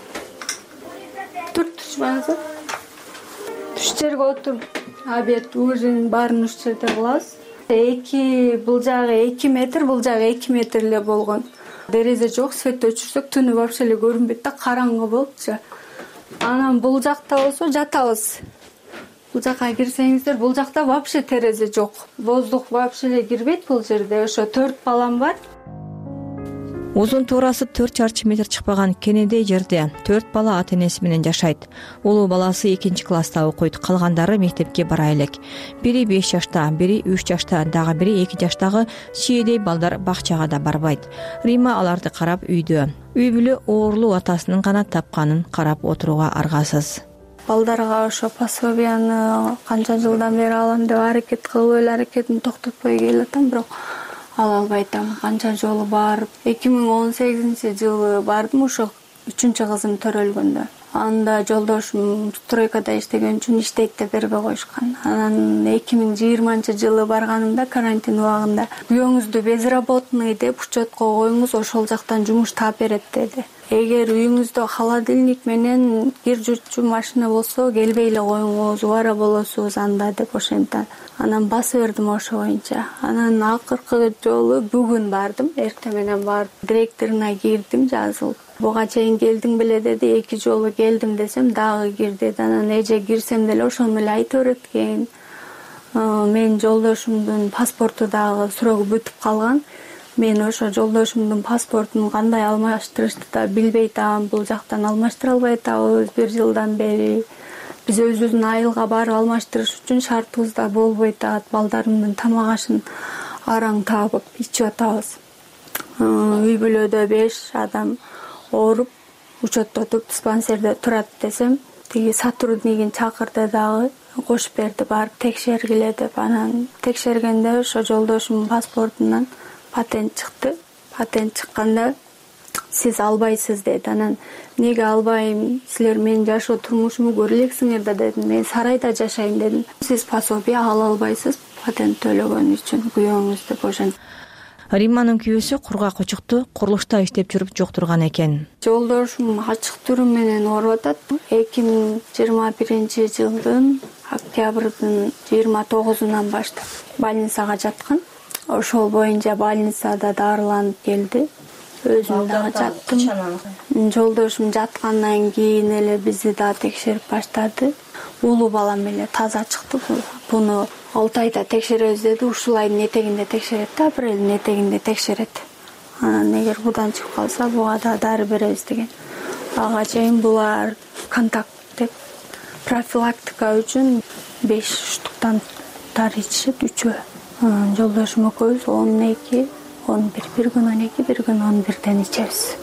Тур түшпаңыздар. Туш жерге отуруп, обед, ужин баарын уш жерде кылабыз. Эки бул жагы эки метр, бул жагы эки метр эле болгон. Дерезе жок, свет өчүрсөк түнү вообще эле көрүнбөйт да, караңгы болупчу. Анан бул жакта болсо жатабыз. Бул жака кирсеңиздер, бул жакта вообще терезе жок. Воздух вообще эле кирбейт бул жерде. Ошо төрт балам бар. Узун туурасы төрт чарчы метр чыкпаган кенедей жерде төрт бала ата энеси менен жашайт. Улуу баласы экинчи класста окуйт, калгандары мектепке бара элек. Бири беш жашта, бири үч жашта, дагы бири эки жаштагы чиедей балдар бакчага да барбайт. Рима аларды карап үйдө. Үй бүлө оорлуу атасынын гана тапканын карап отурууга аргасыз. Балдарга ошо пособияны канча жылдан бери алам деп аракет кылып эле аракетимди токтотпой келатам, бирок ала албай атам. Канча жолу барып, эки миң он сегизинчи жылы бардым, ошо үчүнчү кызым төрөлгөндө. Анда жолдошум стройкада иштеген үчүн иштейт деп бербей коюшкан. Анан эки миң жыйырманчы жылы барганымда, карантин убагында, үйүңүздү безработный деп учетко коюңуз, ошол жактан жумуш таап берет деди. Эгер үйүңүздө холодильник менен кир жуучу машина болсо, келбей эле коюңуз, убара болосуз анда деп ошентип. Анан баса бердим ошо боюнча. Анан акыркы жолу бүгүн бардым, эртең менен барып, директоруна кирдим, жазылып. Буга чейин келдиң беле деди, эки жолу келдим десем, дагы кир деди. Анан эже кирсем деле ошону эле айтып берет экен. Мен жолдошумдун паспорту дагы срогу бүтүп калган. Мен ошо жолдошумдун паспортун кандай алмаштырышты да билбей атам. Бул жактан алмаштыра албай атабыз бир жылдан бери. Биз өзүбүздүн айылга барып алмаштырыш үчүн шартыбызда болбой атат. Балдарымдын тамак ашын араң табып ичип атабыз. Үй бүлөдө беш адам ооруп, учетто туруп диспансерде турат десем, тиги сотруднигин чакырды дагы кошуп берди, барып текшергиле деп. Анан текшергенде ошо жолдошумдун паспортунан патент чыкты. Патент чыкканда сиз албайсыз деди. Анан неге албайм? Силер менин жашоо турмушумду көрө элексиңер да дедим. Мен сарайда жашайм дедим. Сиз пособие ала албайсыз патент төлөгөн үчүн күйөөңүз деп ошентип. Римманын күйөөсү кургак учукту курулушта иштеп жүрүп жоктурган экен. Жолдошум ачык түрү менен ооруп атат. эки миң жыйырма биринчи жылдын октябрдын жыйырма тогузунан баштап больницага жаткан. Ошол боюнча больницада дарыланып келди. Өзүм дагы жаттым. Жолдошум жаткандан кийин эле бизди да текшерип баштады. Улуу балам эле таза чыкты. Буну алты айда текшеребиз деди. Ушул айдын этегинде текшерет да, апрелдин этегинде текшерет. Анан эгер будан чыгып калса, буга да дары беребиз деген. Ага чейин булар контакт деп профилактика үчүн беш штуктан дары ичишет, үчөө. Жолдошум экөөбүз он эки, он бир, бир күн он эки, бир күн он бирден ичебиз.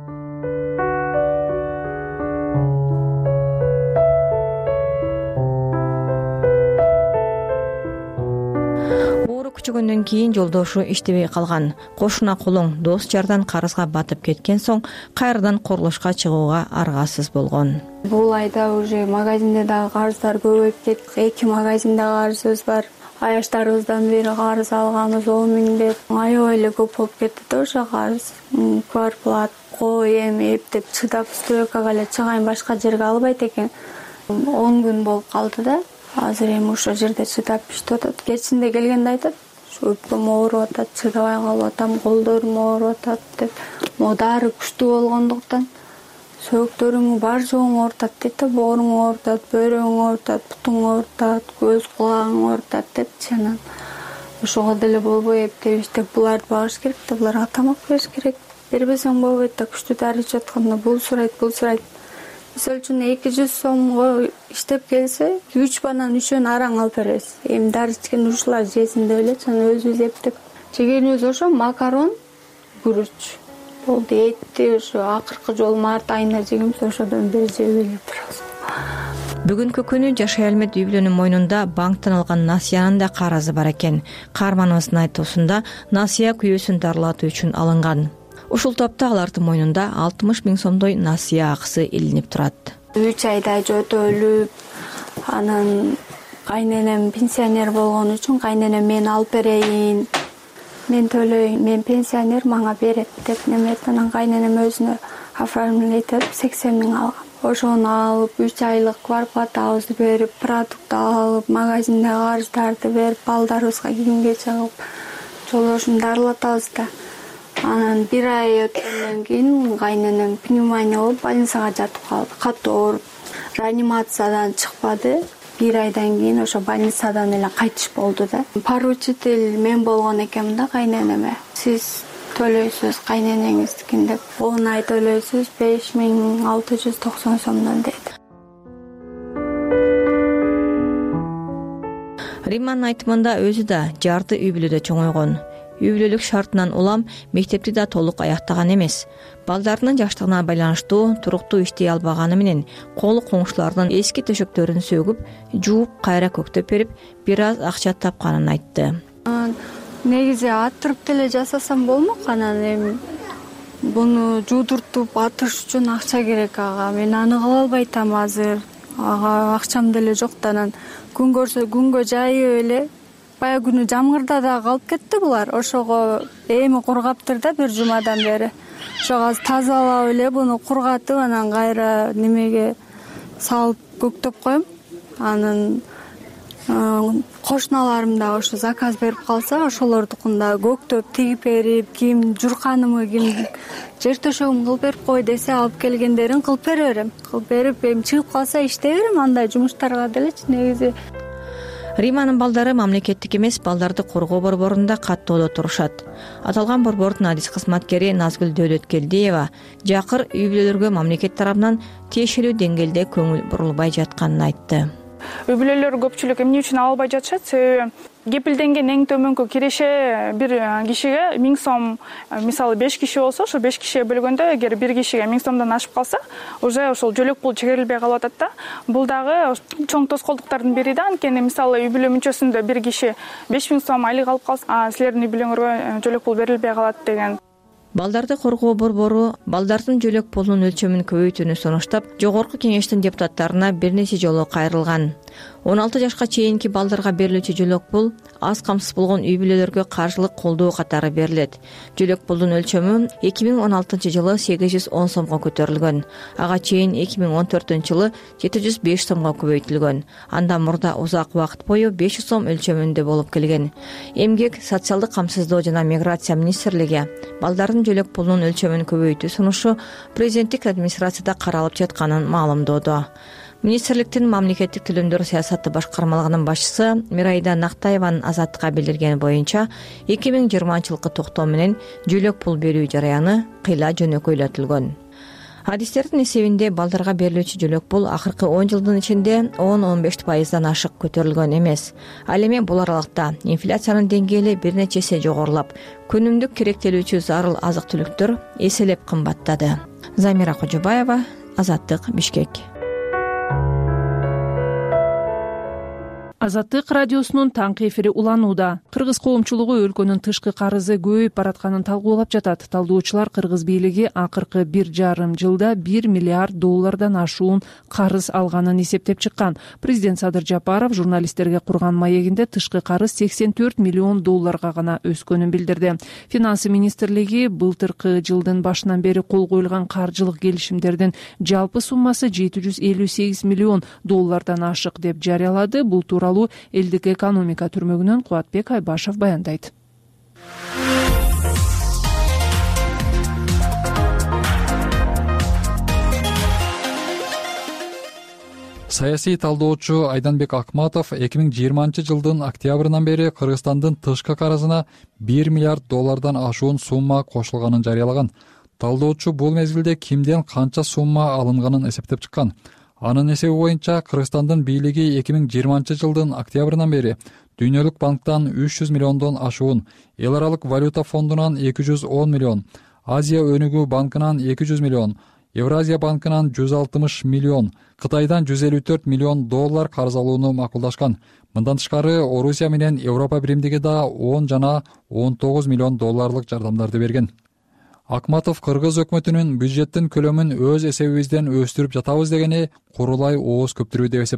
Оору күчөгөндөн кийин жолдошу иштебей калган. Кошуна колуң дос жардан карызга батып кеткен соң кайрадан курулушка чыгууга аргасыз болгон. Бул айда уже магазинде дагы карыздар көбөйүп кетти. Эки магазинде карызыбыз бар. Аяштарыбыздан бери карыз алганбыз он миң деп. Аябай эле көп болуп кетти да ошо карыз. Квартплат, кой, эми эптеп чыдап стройкага эле чыгайын, башка жерге албайт экен. он күн болуп калды да. Азыр эми ошол жерде чыдап иштеп атат. Кечинде келгенде айтат, ушу өпкөм ооруп атат, чыдабай калып атам, колдорум ооруп атат деп. Мо дары күчтүү болгондуктан сөөктөрүң бар жоң оорутат дейт, бооруң оорутат, бөйрөгүң оорутат, бутуң оорутат, көз кулагың оорутат депчи. Анан ошого деле болбой эптеп иштеп буларды багыш керек да, буларга тамак бериш керек. Бербесең болбойт да, күчтүү дары ичип атканда бул сурайт, бул сурайт. Мисалы үчүн эки жүз сомго иштеп келсе, үч банан үчөөнү араң алып беребиз. Эми дары ичкен ушулар жесин деп эле, анан өзүбүз эптеп жегенибиз ошо макарон, күрүч. Болду, этти ошо акыркы жолу март айында жегенбиз, ошодон бери жебей эле турабыз. Бүгүнкү күнү Жашай Алмет үй бүлөнүн мойнунда банктан алган насыянын да карызы бар экен. Каарманыбыздын айтуусунда насыя күйөөсүн дарылатуу үчүн алынган. Ушул топто алардын мойнунда алтымыш миң сомдой насыя акысы илинип турат. үч айда жөтөлүп, анан кайненем пенсионер болгон үчүн кайненем мен алып берейин, мен төлөйүн, мен пенсионер, мага берет деп немет. Анан кайненем өзүнө оформлейт деп сексен миң алган. Ошону алып, үч айлык квартплатабызды берип, продукт алып, магазинде карыздарды берип, балдарыбызга кийимге чыгып, жолдошумду дарылатабыз да. анан бир ай өткөндөн кийин кайненем пневмония болуп больницага жатып калды. Катуу ооруп, реанимациядан чыкпады. Бир айдан кийин ошо больницадан эле кайтыш болду да. Поручитель мен болгон экенмин да кайненеме. Сиз төлөйсүз кайненеңиздикин деп. он ай төлөйсүз беш миң алты жүз токсон сомдон деди. Римманын айтымында өзү да жарты үй бүлөдө чоңойгон. Үй бүлөлүк шартынан улам мектепти да толук аяктаган эмес. Балдарынын жаштыгына байланыштуу туруктуу иштей албаганы менен колу коңшулардын эски төшөктөрүн сөгүп, жууп, кайра көктөп берип, бир аз акча тапканын айтты. Негизи аттырып деле жасасам болмок, анан эми буну жуудуртуп атыш үчүн акча керек ага. Мен аны кыла албайтам азыр. Ага акчам деле жок да, анан күн көрсө күнгө жайып эле баягы күнү жамгырда да калып кетти булар. Ошого эми кургаптыр да бир жумадан бери. Ошого азыр тазалап эле буну кургатып, анан кайра немеге салып көктөп коем. Анан кошуналарым да ошо заказ берип калса, ошолордукунда көктөп тигип берип, ким журканымы, ким жер төшөгүм кылып берип кой десе, алып келгендерин кылып бере берем. Кылып берип, эми чыгып калса иштей берем, андай жумуштарга делечи негизи. Риманын балдары мамлекеттик эмес балдарды коргоо борборунда каттоодо турушат. Аталган борбордун адис кызматкери Назгүл Дөөлөткелдиева жакыр үй бүлөлөргө мамлекет тарабынан тиешелүү деңгээлде көңүл бурулбай жатканын айтты. Үй бүлөлөр көпчүлүк эмне үчүн ала албай жатышат? Себеби кепилденген эң төмөнкү киреше бир кишиге миң сом, мисалы беш киши болсо, ошо беш кишиге бөлгөндө эгер бир кишиге миң сомдон ашып калса, уже ошол жөлөк пул чегерилбей калып атат да. Бул дагы чоң тоскоолдуктардын бири да. Анткени мисалы үй бүлө мүчөсүндө бир киши беш миң сом айлык алып калса, а силердин үй бүлөңөргө жөлөк пул берилбей калат деген. Балдарды коргоо борбору балдардын жөлөк пулунун өлчөмүн көбөйтүүнү сунуштап, жогорку кеңештин депутаттарына бир нече жолу кайрылган. он алты жашка чейинки балдарга берилүүчү жөлөк пул аз камсыз болгон үй бүлөлөргө каржылык колдоо катары берилет. Жөлөк пулдун өлчөмү эки миң он алтынчы жылы сегиз жүз он сомго көтөрүлгөн. Ага чейин эки миң он төртүнчү жылы жети жүз беш сомго көбөйтүлгөн. Андан мурда узак убакыт бою беш жүз сом өлчөмүндө болуп келген. Эмгек, социалдык камсыздоо жана миграция министрлиги балдардын жөлөк пулунун өлчөмүн көбөйтүү сунушу президенттик администрацияда каралып жатканын маалымдоодо. Министрликтин мамлекеттик төлөмдөр саясаты башкармалыгынын башчысы Мирайда Нактаеванын Азаттыкка билдиргени боюнча эки миң жыйырманчы жылкы токтоо менен жөлөк пул берүү жараяны кыйла жөнөкөйлөтүлгөн. Адистердин эсебинде балдарга берилүүчү жөлөк пул акыркы он жылдын ичинде он он беш пайыздан ашык көтөрүлгөн эмес. Ал эми бул аралыкта инфляциянын деңгээли бир нече эсе жогорулап, күнүмдүк керектелүүчү зарыл азык-түлүктөр эселеп кымбаттады. Замира Кожобаева, Азаттык, Бишкек. Азаттык радиосунун таңкы эфири уланууда. Кыргыз коомчулугу өлкөнүн тышкы карызы көбөйүп баратканын талкуулап жатат. Талдоочулар Кыргыз бийлиги акыркы бир жарым жылда бир миллиард доллардан ашуун карыз алганын эсептеп чыккан. Президент Садыр Жапаров журналисттерге курган маегинде тышкы карыз сексен төрт миллион долларга гана өскөнүн билдирди. Финансы министрлиги былтыркы жылдын башынан бери кол коюлган каржылык келишимдердин жалпы суммасы жети жүз элүү сегиз миллион доллардан ашык деп жарыялады. Бул тууралуу элдик экономика түрмөгүнөн Кубатбек Айбашев баяндайт. Саясий талдоочу Айданбек Акматов эки миң жыйырманчы жылдын октябрынан бери Кыргызстандын тышкы карызына бир миллиард доллардан ашуун сумма кошулганын жарыялаган. Талдоочу бул мезгилде кимден канча сумма алынганын эсептеп чыккан. Анын эсеби боюнча Кыргызстандын бийлиги эки миң жыйырманчы жылдын октябрынан бери Дүйнөлүк банктан үч жүз миллиондон ашуун, Эл аралык валюта фондунан эки жүз он миллион, Азия өнүгүү банкынан эки жүз миллион, Евразия банкынан жүз алтымыш миллион, Кытайдан жүз элүү төрт миллион доллар карыз алууну макулдашкан. Мындан тышкары Орусия менен Европа биримдиги да он жана он тогуз миллион долларлык жардамдарды берген. Акматов Кыргыз өкмөтүнүн бюджеттин көлөмүн өз эсебибизден өстүрүп жатабыз дегени курулай ооз көптүрүү деп эсептейт.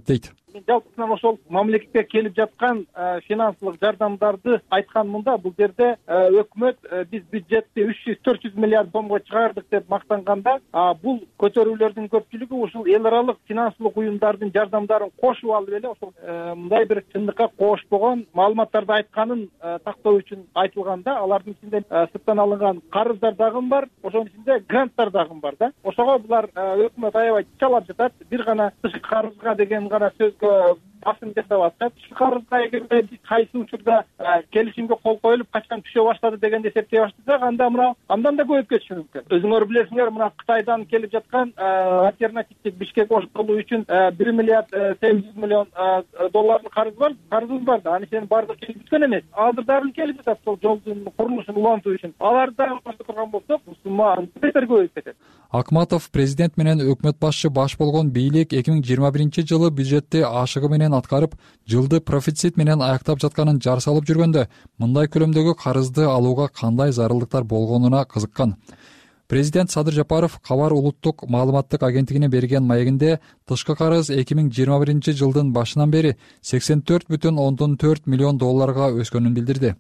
жалпысынан ошол мамлекетке келип жаткан финансылык жардамдарды айткан мында бул жерде өкмөт биз бюджетти үч жүз төрт жүз миллиард сомго чыгардык деп мактанганда бул көтөрүүлөрдүн көпчүлүгү ушул эл аралык финансылык уюмдардын жардамдарын кошуп алып эле ошол мындай бир чындыкка кошпогон маалыматтарды айтканын тактоо үчүн айтылган да. Алардын ичинде сырттан алынган карыздар дагы бар, ошонун ичинде гранттар дагы бар да. Ошого булар өкмөт аябай чалап жатат. Бир гана тышкы карызга деген гана сөзгө басым жасап атат. Тышкы карызга эгерде биз кайсы учурда келишимге кол коюлуп качан түшө баштады дегенди эсептей баштасак, анда мына андан да көбөйүп кетиши мүмкүн. Өзүңөр билесиңер, мына Кытайдан келип жаткан альтернативдик Бишкек ошкулу үчүн бир миллиард сегиз жүз миллион долларлык карыз бар, карызыбыз бар да. Анын баардыгы келип бүткөн эмес. Азыр дагы келип жатат сол жолдун курулушун улантуу үчүн. Аларды дагы кошо турган болсок, бул сумма бетер көбөйүп кетет. Акматов президент менен өкмөт башчы баш болгон бийлик эки миң жыйырма биринчи жылы бюджетти ашыгы менен аткарып, жылды профицит менен аяктап жатканын жар салып жүргөндө мындай көлөмдөгү карызды алууга кандай зарылдыктар болгонуна кызыккан. Президент Садыр Жапаров Кабар улуттук маалыматтык агенттигине берген маегинде тышкы карыз эки миң жыйырма биринчи жылдын башынан бери сексен төрт бүтүн ондон төрт миллион долларга өскөнүн билдирди.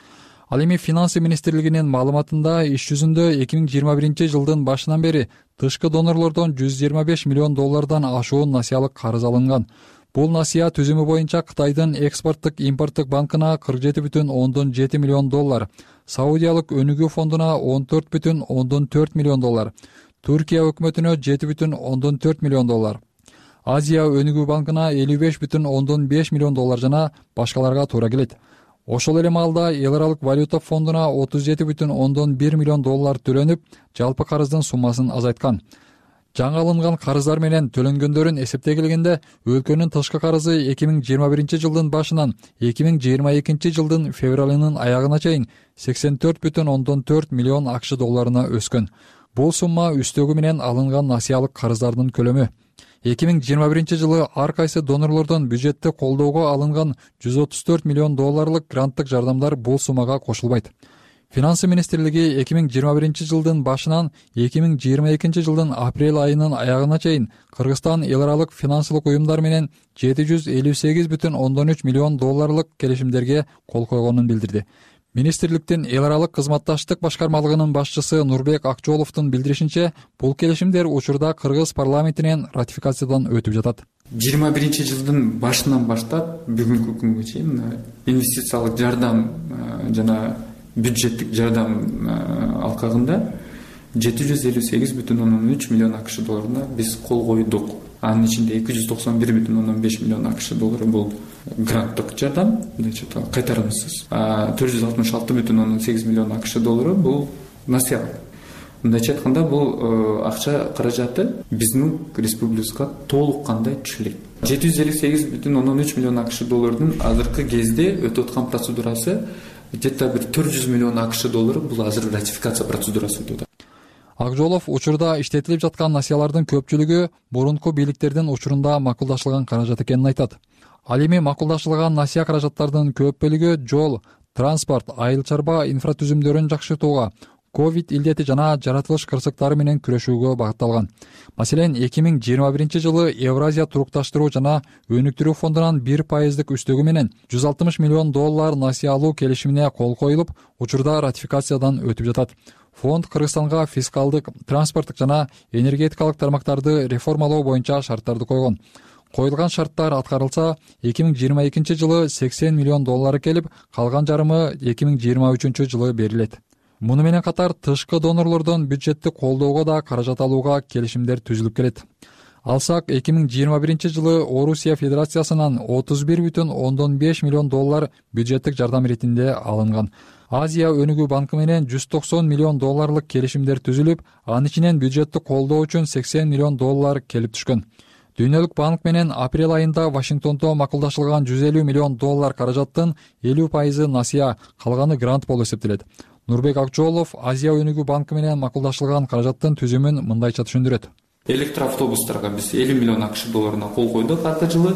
Ал эми Финансы министрлигинин маалыматында иш жүзүндө эки миң жыйырма биринчи жылдын башынан бери тышкы донорлордон жүз жыйырма беш миллион доллардан ашуун насыялык карыз алынган. Бул насыя түзүмү боюнча Кытайдын экспорттук импорттук банкына кырк жети бүтүн ондон жети миллион доллар, Саудиялык өнүгүү фондуна он төрт бүтүн ондон төрт миллион доллар, Туркия өкмөтүнө жети бүтүн ондон төрт миллион доллар, Азия өнүгүү банкына элүү беш бүтүн ондон беш миллион доллар жана башкаларга туура келет. Ошол эле маалда эл аралык валюта фондуна отуз жети бүтүн ондон бир миллион доллар төлөнүп, жалпы карыздын суммасын азайткан. Жаңы алынган карыздар менен төлөнгөндөрүн эсептей келгенде, өлкөнүн тышкы карызы эки миң жыйырма биринчи жылдын башынан эки миң жыйырма экинчи жылдын февралынын аягына чейин сексен төрт бүтүн ондон төрт миллион акш долларына өскөн. Бул сумма үстөгү менен алынган насыялык карыздардын көлөмү. эки миң жыйырма биринчи жылы ар кайсы донорлордон бюджетти колдоого алынган жүз отуз төрт миллион долларлык гранттык жардамдар бул суммага кошулбайт. Финансы министрлиги эки миң жыйырма биринчи жылдын башынан эки миң жыйырма экинчи жылдын апрель айынын аягына чейин Кыргызстан эл аралык финансылык уюмдар менен жети жүз элүү сегиз бүтүн ондон үч миллион долларлык келишимдерге кол койгонун билдирди. Министрликтин эл аралык кызматташтык башкармалыгынын башчысы Нурбек Акчоловдун билдиришинче, бул келишимдер учурда Кыргыз парламентинен ратификациядан өтүп жатат. жыйырма биринчи жылдын башынан баштап бүгүнкү күнгө чейин инвестициялык жардам жана бюджеттик жардам алкагында жети жүз элүү сегиз бүтүн ондон үч миллион акш долларына биз кол койдук. Анын ичинде эки жүз токсон бир бүтүн ондон беш миллион акш доллары бул гранттык жардам, кайтарымсыз. төрт жүз алтымыш алты бүтүн ондон сегиз миллион акш доллары бул насыялык. Мындайча айтканда, бул акча каражаты биздин республикага толук кандай түшүлөт. жети жүз элүү сегиз бүтүн ондон үч миллион акш долларынын азыркы кезде өтүп аткан процедурасы где-то бир төрт жүз миллион акш доллары бул азыр ратификация процедурасы өтүп атат. Акжолов учурда иштетилип жаткан насыялардын көпчүлүгү мурунку бийликтердин учурунда макулдашылган каражат экенин айтат. Ал эми макулдашылган насыя каражаттардын көп бөлүгү жол, транспорт, айыл чарба инфратүзүмдөрүн жакшыртууга, ковид илдети жана жаратылыш кырсыктары менен күрөшүүгө багытталган. Маселен, эки миң жыйырма биринчи жылы Евразия турукташтыруу жана өнүктүрүү фондунан бир пайыздык үстөгү менен жүз алтымыш миллион доллар насыя алуу келишимине кол коюлуп, учурда ратификациядан өтүп жатат. Фонд Кыргызстанга фискалдык, транспорттук жана энергетикалык тармактарды реформалоо боюнча шарттарды койгон. Коюлган шарттар аткарылса, эки миң жыйырма экинчи жылы сексен миллион доллар келип, калган жарымы эки миң жыйырма үчүнчү жылы берилет. Муну менен катар тышкы донорлордон бюджетти колдоого да каражат алууга келишимдер түзүлүп келет. Алсак, эки миң жыйырма биринчи жылы Орусия Федерациясынан отуз бир бүтүн ондон беш миллион доллар бюджеттик жардам иретинде алынган. Азия өнүгүү банкы менен жүз токсон миллион долларлык келишимдер түзүлүп, анын ичинен бюджетти колдоо үчүн сексен миллион доллар келип түшкөн. Дүйнөлүк банк менен апрель айында Вашингтондо макулдашылган жүз элүү миллион доллар каражаттын элүү пайызы насыя, калганы грант болуп эсептелет. Нурбек Акчолов Азия өнүгүү банкы менен макулдашылган каражаттын түзүмүн мындайча түшүндүрөт. Электроавтобустарга биз элүү миллион акш долларына кол койдук ата жылы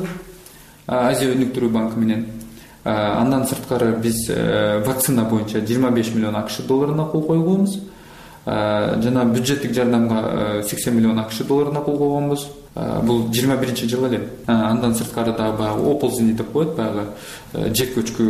Азия өнүктүрүү банкы менен. Андан сырткары биз вакцина боюнча жыйырма беш миллион акш долларына кол койгонбуз. жана бюджеттик жардамга сексен миллион акш долларуна кол койгонбуз. Бул жыйырма биринчи жыл эле. Андан сырткары дагы баягы оползень деп коет, баягы жер көчкү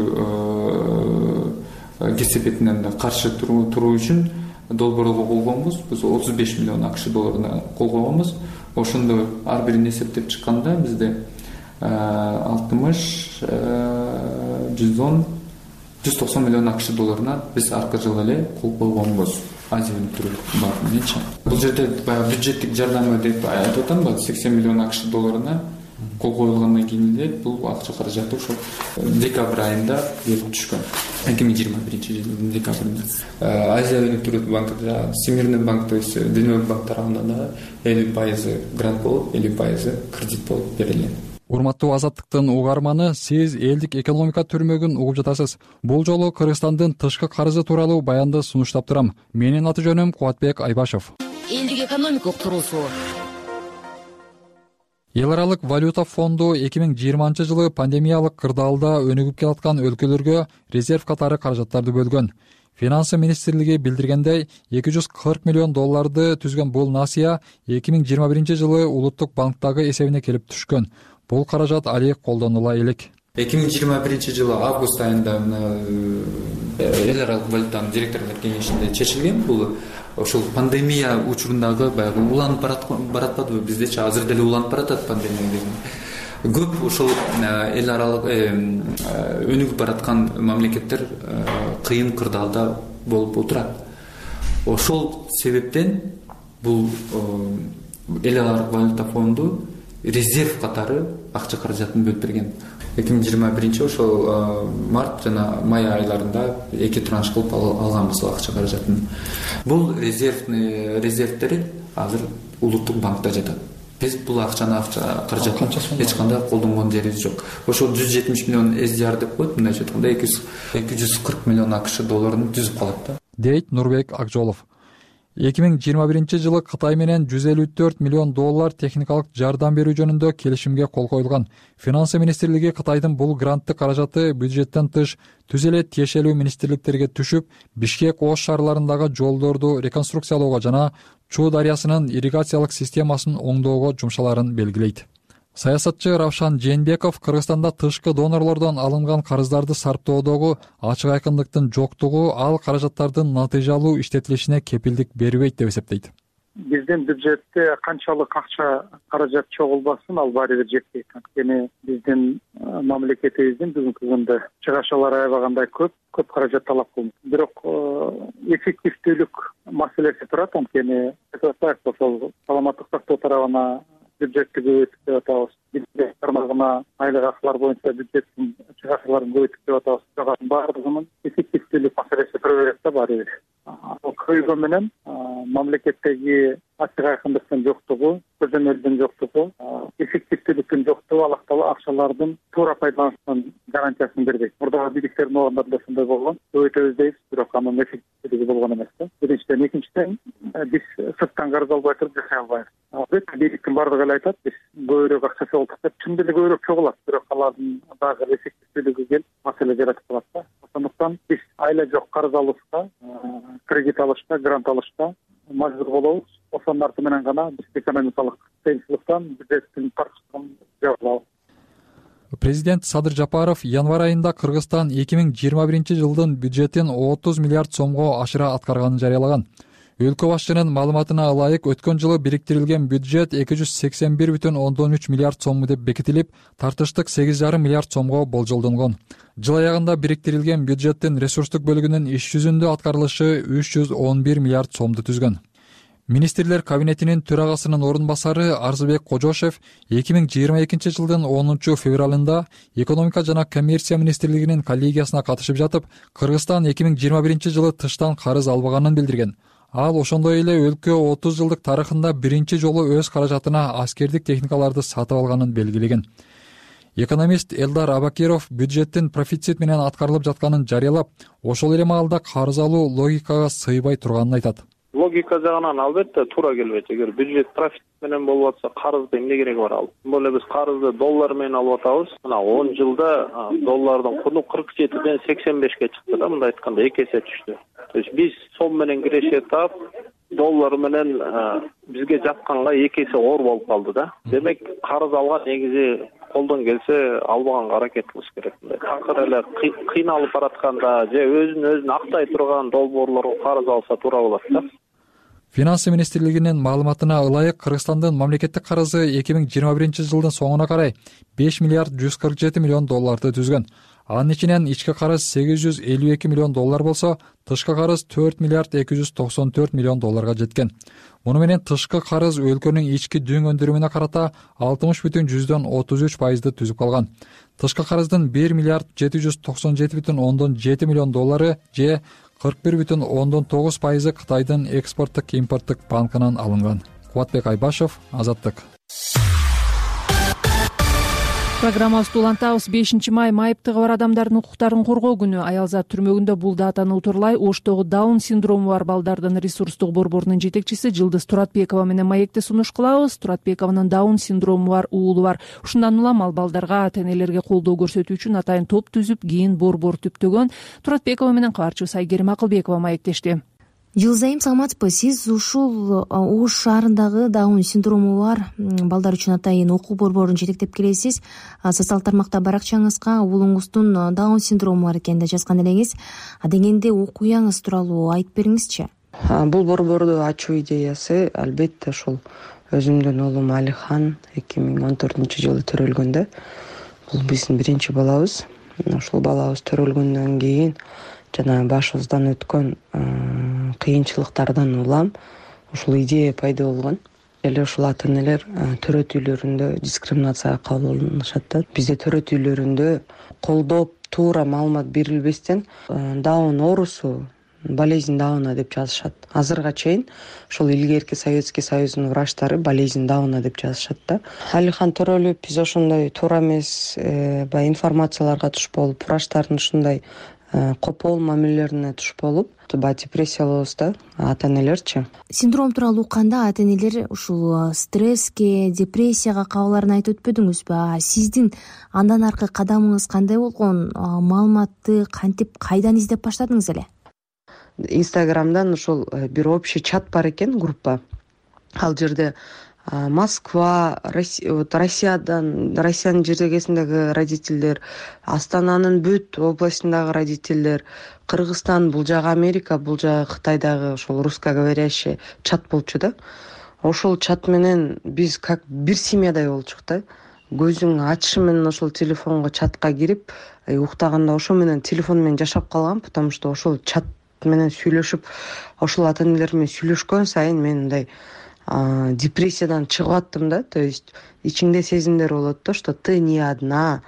кесепетинен каршы туруу үчүн долбоорго кол койгонбуз. Биз отуз беш миллион акш долларуна кол койгонбуз. Ошондо ар бирин эсептеп чыкканда бизде алтымыш, жүз он, жүз токсон миллион акш долларуна биз аркы жылы эле кол койгонбуз. Азия өнүктүрүү бар менчи. Бул жерде баягы бюджеттик жардамы деп айтып атам, сексен миллион акш долларуна кол коюлгандан кийин эле бул акча каражаты ошол декабрь айында келип түшкөн. эки миң жыйырма биринчи жылдын декабрында. Азия өнүктүрүү банкы, Всемирный банк, то есть Дүйнөлүк банк тарабынан да элүү пайызы грант болуп, элүү пайызы кредит болуп берилген. Урматтуу Азаттыктын угарманы, сиз элдик экономика түрмөгүн угуп жатасыз. Бул жолу Кыргызстандын тышкы карызы тууралуу баянды сунуштап турам. Менин аты жөнүм Кубатбек Айбашев. Элдик экономика турусу. Эл аралык валюта фонду эки миң жыйырманчы жылы пандемиялык кырдаалда өнүгүп келаткан өлкөлөргө резерв катары каражаттарды бөлгөн. Финансы министрлиги билдиргендей, эки жүз кырк миллион долларды түзгөн бул насыя эки миң жыйырма биринчи жылы улуттук банктагы эсебине келип түшкөн. Бул каражат али колдонула элек. эки миң жыйырма биринчи жылы август айында эл аралык валютанын директорлор кеңешинде чечилген. Бул ошол пандемия учурундагы баягы уланып баратпадыбы? Биздечи азыр деле уланып баратат пандемия деген. Көп ошол эл аралык өнүгүп бараткан мамлекеттер кыйын кырдаалда болуп отурат. Ошол себептен бул эл аралык валюта фонду резерв катары акча каражатын бөлүп берген. эки миң жыйырма биринчи ошол март жана май айларында эки транш кылып алганбыз акча каражатын. Бул резервный резервтери азыр улуттук банкта жатат. Биз бул акчаны акча каражатын эч кандай колдонгон жерибиз жок. Ошол жүз жетимиш миллион эс ди ар деп коет, мындайча айтканда эки жүз кырк миллион акш долларын түзүп калат да. Дейт Нурбек Акжолов. эки миң жыйырма биринчи жылы Кытай менен жүз элүү төрт миллион доллар техникалык жардам берүү жөнүндө келишимге кол коюлган. Финансы министрлиги Кытайдын бул гранттык каражаты бюджеттен тыш түз эле тиешелүү министрликтерге түшүп, Бишкек Ош шаарларындагы жолдорду реконструкциялоого жана Чуу дарыясынын ирригациялык системасын оңдоого жумшаларын белгилейт. Саясатчы Равшан Жээнбеков Кыргызстанда тышкы донорлордон алынган карыздарды сарптоодогу ачык айкындыктын жоктугу ал каражаттардын натыйжалуу иштетилишине кепилдик бербейт деп эсептейт. Биздин бюджетте канчалык акча каражат чогулбасын, ал баары бир жетпейт. Анткени биздин мамлекетибиздин бүгүнкү күндө чыгашалары аябагандай көп, көп каражат талап кылынат. Бирок эффективдүүлүк маселеси турат. Анткени ошол саламаттык сактоо тарабына бюджетти көбөйттүк деп атабыз. Бюджет тармагына айлык акчалар боюнча бюджеттин чыгашаларын көбөйттүк деп атабыз. Бирок баардыгынын эффективдүүлүк маселеси тура берет да баары бир. Ал көйгө менен мамлекеттеги ачык айкындыктын жоктугу, көзөмөлдүн жоктугу, эффективдүүлүктүн жоктугу алакталуу акчалардын туура пайдаланышынын гарантиясын бербейт. Мурдагы бийликтердин убагында деле ушундай болгон. Көбөйтөбүз дейбиз, бирок анын эффективдүүлүгү болгон эмес да. Биринчиден, экинчиден биз сырттан карыз албай туруп жашай албайбыз. Албетте бийликтин бардыгы эле айтат, биз көбүрөөк акча чогултук деп. Чын эле көбүрөөк чогулат, бирок алардын дагы эффективдүүлүгү келип маселе жаратып калат да. Ошондуктан биз айла жок карыз алышка, кредит алышка, грант алышка мажбур болобуз. Ошонун арты менен гана биз экономикалык кыйынчылыктан бюджеттин тарткылыгын жаба алабыз. Президент Садыр Жапаров январь айында Кыргызстан эки миң жыйырма биринчи жылдын бюджетин отуз миллиард сомго ашыра аткарганын жарыялаган. Өлкө башчынын маалыматына ылайык, өткөн жылы бириктирилген бюджет эки жүз сексен бир бүтүн ондон үч миллиард сом деп бекитилип, тартыштык сегиз жарым миллиард сомго болжолдонгон. Жыл аягында бириктирилген бюджеттин ресурстук бөлүгүнүн иш жүзүндө аткарылышы үч жүз он бир миллиард сомду түзгөн. Министрлер кабинетинин төрагасынын орун басары Арзыбек Кожошев эки миң жыйырма экинчи жылдын онунчу февралында экономика жана коммерция министрлигинин коллегиясына катышып жатып, Кыргызстан эки миң жыйырма биринчи жылы тыштан карыз албаганын билдирген. Ал ошондой эле өлкө отуз жылдык тарыхында биринчи жолу өз каражатына аскердик техникаларды сатып алганын белгилеген. Экономист Элдар Абакиров бюджеттин профицит менен аткарылып жатканын жарыялап, ошол эле маалда карыз алуу логикага сыйбай турганын айтат. логика жагынан албетте туура келбейт. Эгер бюджет профит менен болуп атса, карызды эмне кереги бар ал? Бул эле биз карызды доллар менен алып атабыз. Мына он жылда доллардын куру кырк жетиден сексен бешке чыкты да, мындай айтканда эки эсе түштү. То есть биз сом менен киреше таап, доллар менен бизге жатканга эки эсе оор болуп калды да. Демек, карыз алган негизи колдон келсе албаганга аракет кылыш керек. Такыр эле кыйналып баратканда же өзүн өзүн актай турган долбоорлорго карыз алса туура болот да. Финансы министрлигинин маалыматына ылайык, Кыргызстандын мамлекеттик карызы эки миң жыйырма биринчи жылдын соңуна карай беш миллиард жүз кырк жети миллион долларды түзгөн. Анын ичинен ички карыз сегиз жүз элүү эки миллион доллар болсо, тышкы карыз төрт миллиард эки жүз токсон төрт миллион долларга жеткен. Муну менен тышкы карыз өлкөнүн ички дүң өндүрүмүнө карата алтымыш бүтүн жүздөн отуз үч пайызды түзүп калган. Тышкы карыздын бир миллиард жети жүз токсон жети бүтүн ондон жети миллион доллары же кырк бир бүтүн ондон тогуз пайызы Кытайдын экспорттук импорттук банкынан алынган. Кубатбек Айбашев, Азаттык. Программабызды улантабыз. бешинчи май майыптыгы бар адамдардын укуктарын коргоо күнү. Аялзат түрмөгүндө бул датаны утурлай Оштогу Даун синдрому бар балдардын ресурстук борборунун жетекчиси Жылдыз Туратбекова менен маекте сунуш кылабыз. Туратбекованын Даун синдрому бар уулу бар. Ушундан улам ал балдарга, ата-энелерге колдоо көрсөтүү үчүн атайын топ түзүп, кийин борбор түптөгөн. Туратбекова менен кабарчыбыз Айгерим Акылбекова маектешти. Жылдыз айым, саламатсызбы? Сиз ушул Ош шаарындагы Даун синдрому бар балдар үчүн атайын окуу борборун жетектеп келесиз. Социалдык тармакта баракчаңызга уулуңуздун Даун синдрому бар экенин да жазган элеңиз. Дегенде окуяңыз тууралуу айтып бериңизчи. Бул борборду ачуу идеясы албетте ушул өзүмдүн уулум Алихан эки миң он төртүнчү жылы төрөлгөндө. Бул биздин биринчи балабыз. Ушул балабыз төрөлгөндөн кийин жана башыбыздан өткөн кыйынчылыктардан улам ушул идея пайда болгон. Эле ушул ата-энелер төрөт үйлөрүндө дискриминацияга кабылышат да. Бизде төрөт үйлөрүндө колдоп туура маалымат берилбестен Даун оорусу, болезнь Дауна деп жазышат. Азырга чейин ушул илгерки Советский Союздун врачтары болезнь Дауна деп жазышат да. Алихан төрөлүп, биз ошондой туура эмес баягы информацияларга туш болуп, врачтардын ушундай копол мамилелерине туш болуп, баягы депрессия болобуз да, ата-энелерчи. Синдром тууралуу укканда ата-энелер ушул стресске, депрессияга кабыларын айтып өтпөдүңүзбү? Сиздин андан аркы кадамыңыз кандай болгон? Маалыматты кантип, кайдан издеп баштадыңыз эле? Инстаграмдан ушул бир общий чат бар экен, группа. Ал жерде Москва, Россиядан, Россиянын жергесиндеги родительдер, Астананын бүт областындагы родительдер, Кыргызстан, бул жагы Америка, бул жагы Кытайдагы ошол русскоговорящий чат болчу да. Ошол чат менен биз как бир семьядай болчук да. Көзүң ачышы менен ошол телефонго чатка кирип, уктаганда ошо менен телефон менен жашап калгам, потому что ошол чат менен сүйлөшүп, ошол ата-энелер менен сүйлөшкөн сайын мен мындай депрессиядан чыгып аттым да. То есть ичиңде сезимдер болот да, что ты не одна,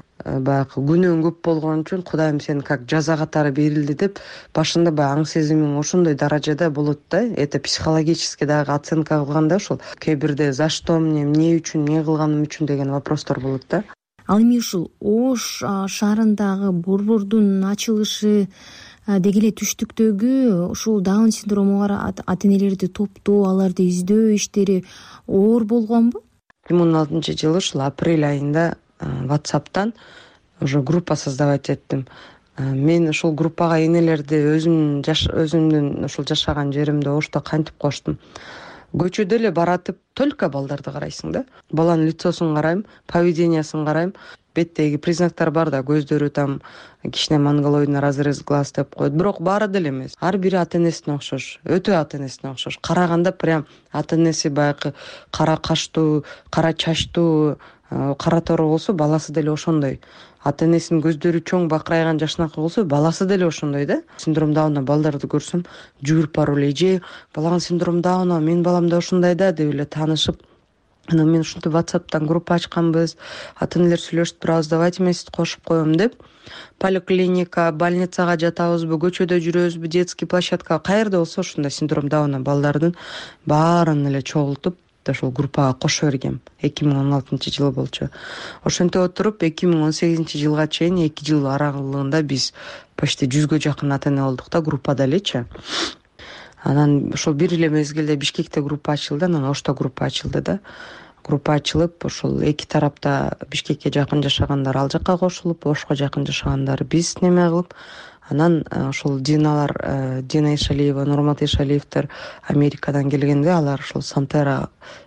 баягы күнөөң көп болгон үчүн Кудайым сени как жаза катары берилди деп башында баягы аң сезимиң ошондой даражада болот да. Это психологически дагы оценка кылганда ошол кээ бирде за что мне, эмне үчүн, эмне кылганым үчүн деген вопростор болот да. Ал эми ушул Ош шаарындагы борбордун ачылышы деги эле түштүктөгү ушул Даун синдрому бар ата-энелерди топтоо, аларды издөө иштери оор болгонбу? эки миң он алтынчы жылы ушул апрель айында WhatsApp'тан уже группа создавать эттим. Мен ушул группага энелерди өзүм өзүмдүн ушул жашаган жеримде Ошто кантип коштум. Көчөдө эле баратып только балдарды карайсың да. Баланын лицосун карайм, поведениясын карайм. Беттеги признактар бар да, көздөрү там кичине монголоидный разрез глаз деп коет. Бирок баары деле эмес. Ар бири ата-энесине окшош, өтө ата-энесине окшош. Караганда прям ата-энеси баягы кара каштуу, кара чачтуу, кара тору болсо, баласы деле ошондой. Ата-энесинин көздөрү чоң, бакырайган, жашынакы болсо, баласы деле ошондой да. Синдром Дауна балдарды көрсөм, жүгүрүп барып эле, "Эже, балаңын синдром Дауна, менин балам да ошондой да" деп эле таанышып, анан мен ушинтип WhatsApp'тан группа ачканбыз. Ата-энелер сүйлөшүп турабыз, давайте мен сизди кошуп коем деп. Поликлиника, больницага жатабызбы, көчөдө жүрөбүзбү, детский площадка, каерде болсо ушундай синдром Дауна балдардын баарын эле чогултуп ошол группага кошо бергем. эки миң он алтынчы жылы болчу. Ошентип отуруп эки миң он сегизинчи жылга чейин эки жыл аралыгында биз почти жүзгө жакын ата-эне болдук да группада элечи. анан ошол бир эле мезгилде Бишкекте группа ачылды, анан Ошто группа ачылды да. Группа ачылып, ошол эки тарапта Бишкекке жакын жашагандар ал жакка кошулуп, Ошко жакын жашагандар биз неме кылып, анан ошол Диналар, Дина Ишалиева, Нурмат Ишалиевдер Америкадан келгенде алар ошол Сантера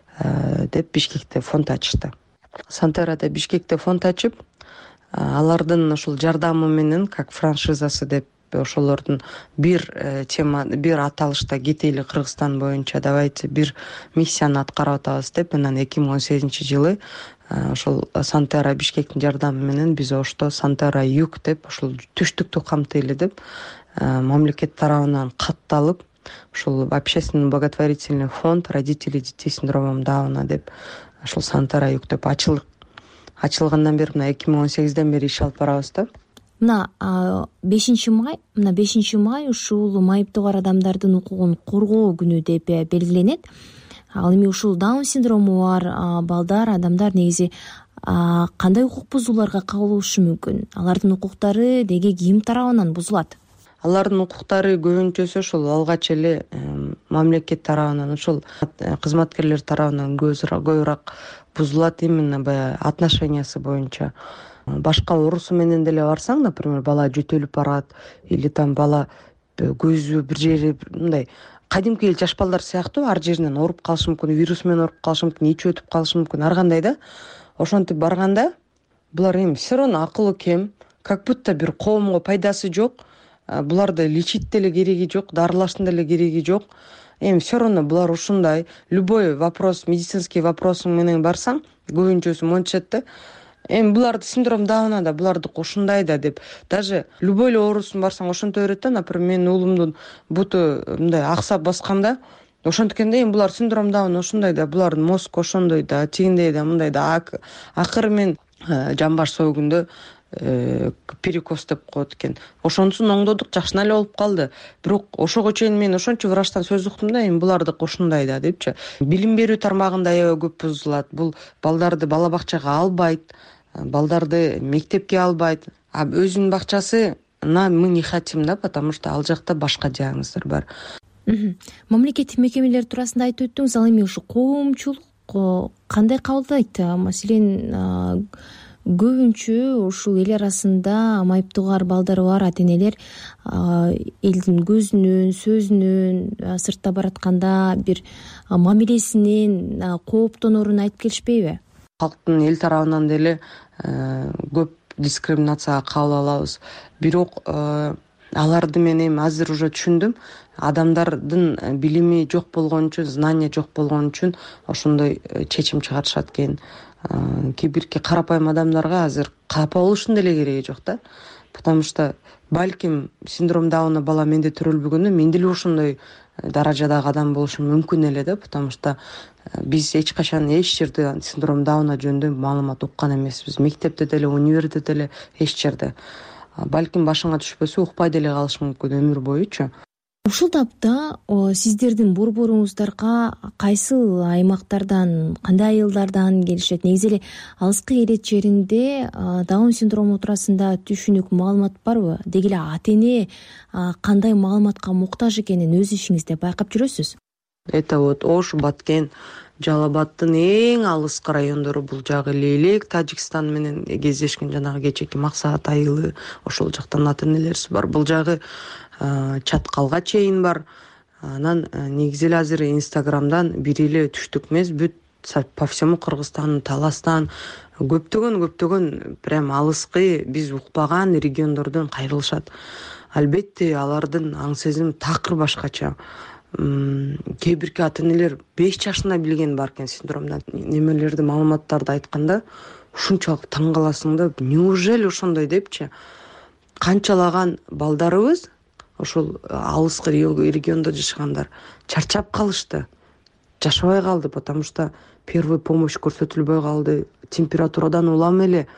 деп Бишкекте фонд ачышты. Сантерада Бишкекте фонд ачып, алардын ошол жардамы менен как франшизасы деп ошолордун бир тема, бир аталышта кетели Кыргызстан боюнча давайте бир миссияны аткарып атабыз деп, анан эки миң он сегизинчи жылы ошол Сантера Бишкектин жардамы менен биз Ошто Сантера Юг деп ошол түштүктү камтыйлы деп мамлекет тарабынан катталып, ошол общественный благотворительный фонд родителей детей с синдромом Дауна деп ошол Сантера Юг деп ачылды. Ачылгандан бери мына эки миң он сегизден бери иш алып барабыз да. Мына бешинчи май, мына бешинчи май ушул майыптуугар адамдардын укугун коргоо күнү деп белгиленет. Ал эми ушул Даун синдрому бар балдар, адамдар негизи кандай укук бузууларга кабылышы мүмкүн? Алардын укуктары деги ким тарабынан бузулат? Алардын укуктары көбүнчөсү ошол алгач эле мамлекет тарабынан, ошол кызматкерлер тарабынан көбүрөөк бузулат, именно баягы отношениясы боюнча. Башка оорусу менен деле барсаң, например, бала жөтөлүп барат или там бала көзү бир жери мындай кадимки эл жаш балдар сыяктуу ар жеринен ооруп калышы мүмкүн, вирус менен ооруп калышы мүмкүн, ичип өтүп калышы мүмкүн, ар кандай да. Ошентип барганда булар эми все равно акылы кем, как будто бир коомго пайдасы жок. Буларды лечить деле кереги жок, дарылаштын деле кереги жок. Эми все равно булар ушундай. Любой вопрос, медицинский вопросың менен барсаң, көбүнчөсү мончат да. Эми буларды синдром Дауна да, булардыкы ушундай да деп. Даже любой эле оорусун барсаң ошентип берет да. Например, менин уулумдун буту мындай аксап басканда, ошенткенде эми булар синдром Дауна ушундай да, булардын мозг ошондой да, тигиндей да, мындай да. Акыры мен жамбаш сөгүндө перекос деп коет экен. Ошонусун оңдодук, жакшына эле болуп калды. Бирок ошого чейин мен ошончо врачтан сөз уктум да, эми булардыкы ушундай да депчи. Билим берүү тармагында аябай көп бузулат. Бул балдарды бала бакчага албайт, балдарды мектепке албайт. А өзүнүн бакчасына мы не хотим да, потому что ал жакта башка диагноздар бар. Мамлекеттик мекемелер туурасында айтып өттүңүз, ал эми ушу коомчулук кандай кабылдайт? Маселен, көбүнчө ушул эл арасында майыптуугар балдары бар ата энелер элдин көзүнөн, сөзүнөн, сыртта баратканда бир мамилесинен кооптонорун айтып келишпейби? Калктын эл тарабынан деле көп дискриминацияга кабыл алабыз. Бирок аларды мен эми азыр уже түшүндүм. Адамдардын билими жок болгон үчүн, знания жок болгон үчүн ошондой чечим чыгарышат экен. Кээ бирки карапайым адамдарга азыр капа болуштун деле кереги жок да. Потому что балким синдром Дауна бала менде төрөлбөгөндө мен деле ошондой даражадагы адам болушум мүмкүн эле да. Потому что биз эч качан эч жерде синдром Дауна жөнүндө маалымат уккан эмеспиз. Мектепте деле, универде деле, эч жерде. Балким башыңа түшпөсө укпай деле калыш мүмкүн өмүр боючу. Ушул тапта сиздердин борборуңуздарга кайсы аймактардан, кандай айылдардан келишет? Негизи эле алыскы элет жеринде Даун синдрому туурасында түшүнүк маалымат барбы? Деги эле ата эне кандай маалыматка муктаж экенин өз ишиңизде байкап жүрөсүз? Это вот Ош, Баткен, Жалал Абадтын эң алыскы райондору, бул жагы Лейлек, Тажикстан менен кездешкен жанагы кечеки Максат айылы, ошол жактан ата энелерибиз бар. Бул жагы Чаткалга чейин бар. Анан негизи эле азыр Инстаграмдан бир эле түштүк эмес, бүт по всему Кыргызстан, Таластан көптөгөн көптөгөн прям алыскы биз укпаган региондордон кайрылышат. Албетте алардын аң сезим такыр башкача. Кээ бирки ата энелер беш жашында билген бар экен синдромдан. Немелерди, маалыматтарды айтканда ушунчалык таң каласың да, неужели ошондой депчи. Канчалаган балдарыбыз ошол алыскы региондо жашагандар чарчап калышты, жашабай калды, потому что первый помощь көрсөтүлбөй калды. Температурадан улам эле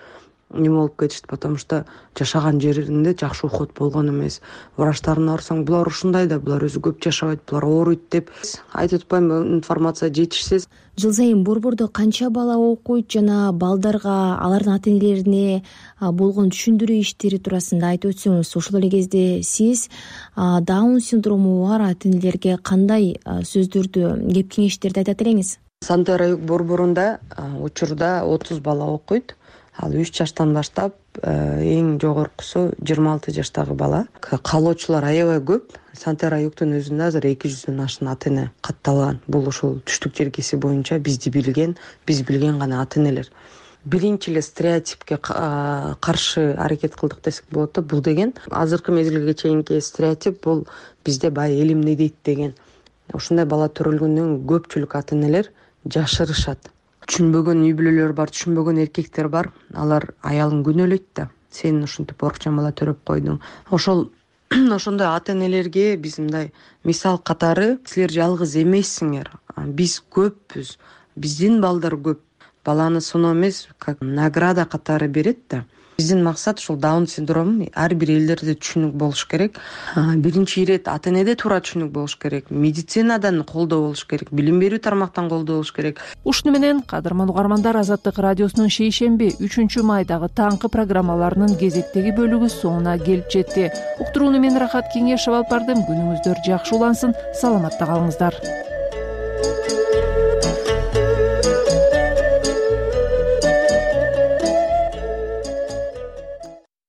неме болуп кетишти, потому что жашаган жеринде жакшы уход болгон эмес. Врачтарына барсаң, булар ушундай да, булар өзү көп жашабайт, булар ооруйт деп айтып атпайм, информация жетишсиз. Жыл сайын Борбордо канча бала окуйт жана балдарга алардын ата энелерине болгон түшүндүрүү иштери туурасында айтып өтсөңүз. Ошол эле кезде сиз Даун синдрому бар ата энелерге кандай сөздөрдү, кеп кеңештерди айтат элеңиз? Сантер Аюк борборунда учурда отуз бала окуйт. Ал үч жаштан баштап эң жогоркусу жыйырма алты жаштагы бала. Каалоочулар аябай көп. Сантер Аюктун өзүндө азыр эки жүздөн ашын ата эне катталган. Бул ушул түштүк жергеси боюнча бизди билген, биз билген гана ата энелер. Биринчи эле стереотипке каршы аракет кылдык десек болот да. Бул деген азыркы мезгилге чейинки стереотип бул бизде бай элим не дейт деген. Ушундай бала төрөлгөндөн көпчүлүк ата энелер жашырышат. Түшүнбөгөн үй бүлөлөр бар, түшүнбөгөн эркектер бар. Алар аялын күнөөлөйт да. Сен ушинтип орукчан бала төрөп койдуң. Ошол ошондой ата энелерге биз мындай мисал катары, силер жалгыз эмессиңер. Биз көппүз. Биздин балдар көп. Баланы соноо эмес, как награда катары берет да. Биздин максат ушул Даун синдрому ар бир элдерде түшүнүк болуш керек. Биринчи ирет ата энеде туура түшүнүк болуш керек. Медицинадан колдоо болуш керек. Билим берүү тармактан колдоо болуш керек. Ушуну менен кадырман угармандар, Азаттык радиосунун шейшемби үчүнчү майдагы таңкы программаларынын кезектеги бөлүгү соңуна келип жетти. Уктурууну мен Рахат Кеңешев алып бардым. Күнүңүздөр жакшы улансын. Саламатта калыңыздар.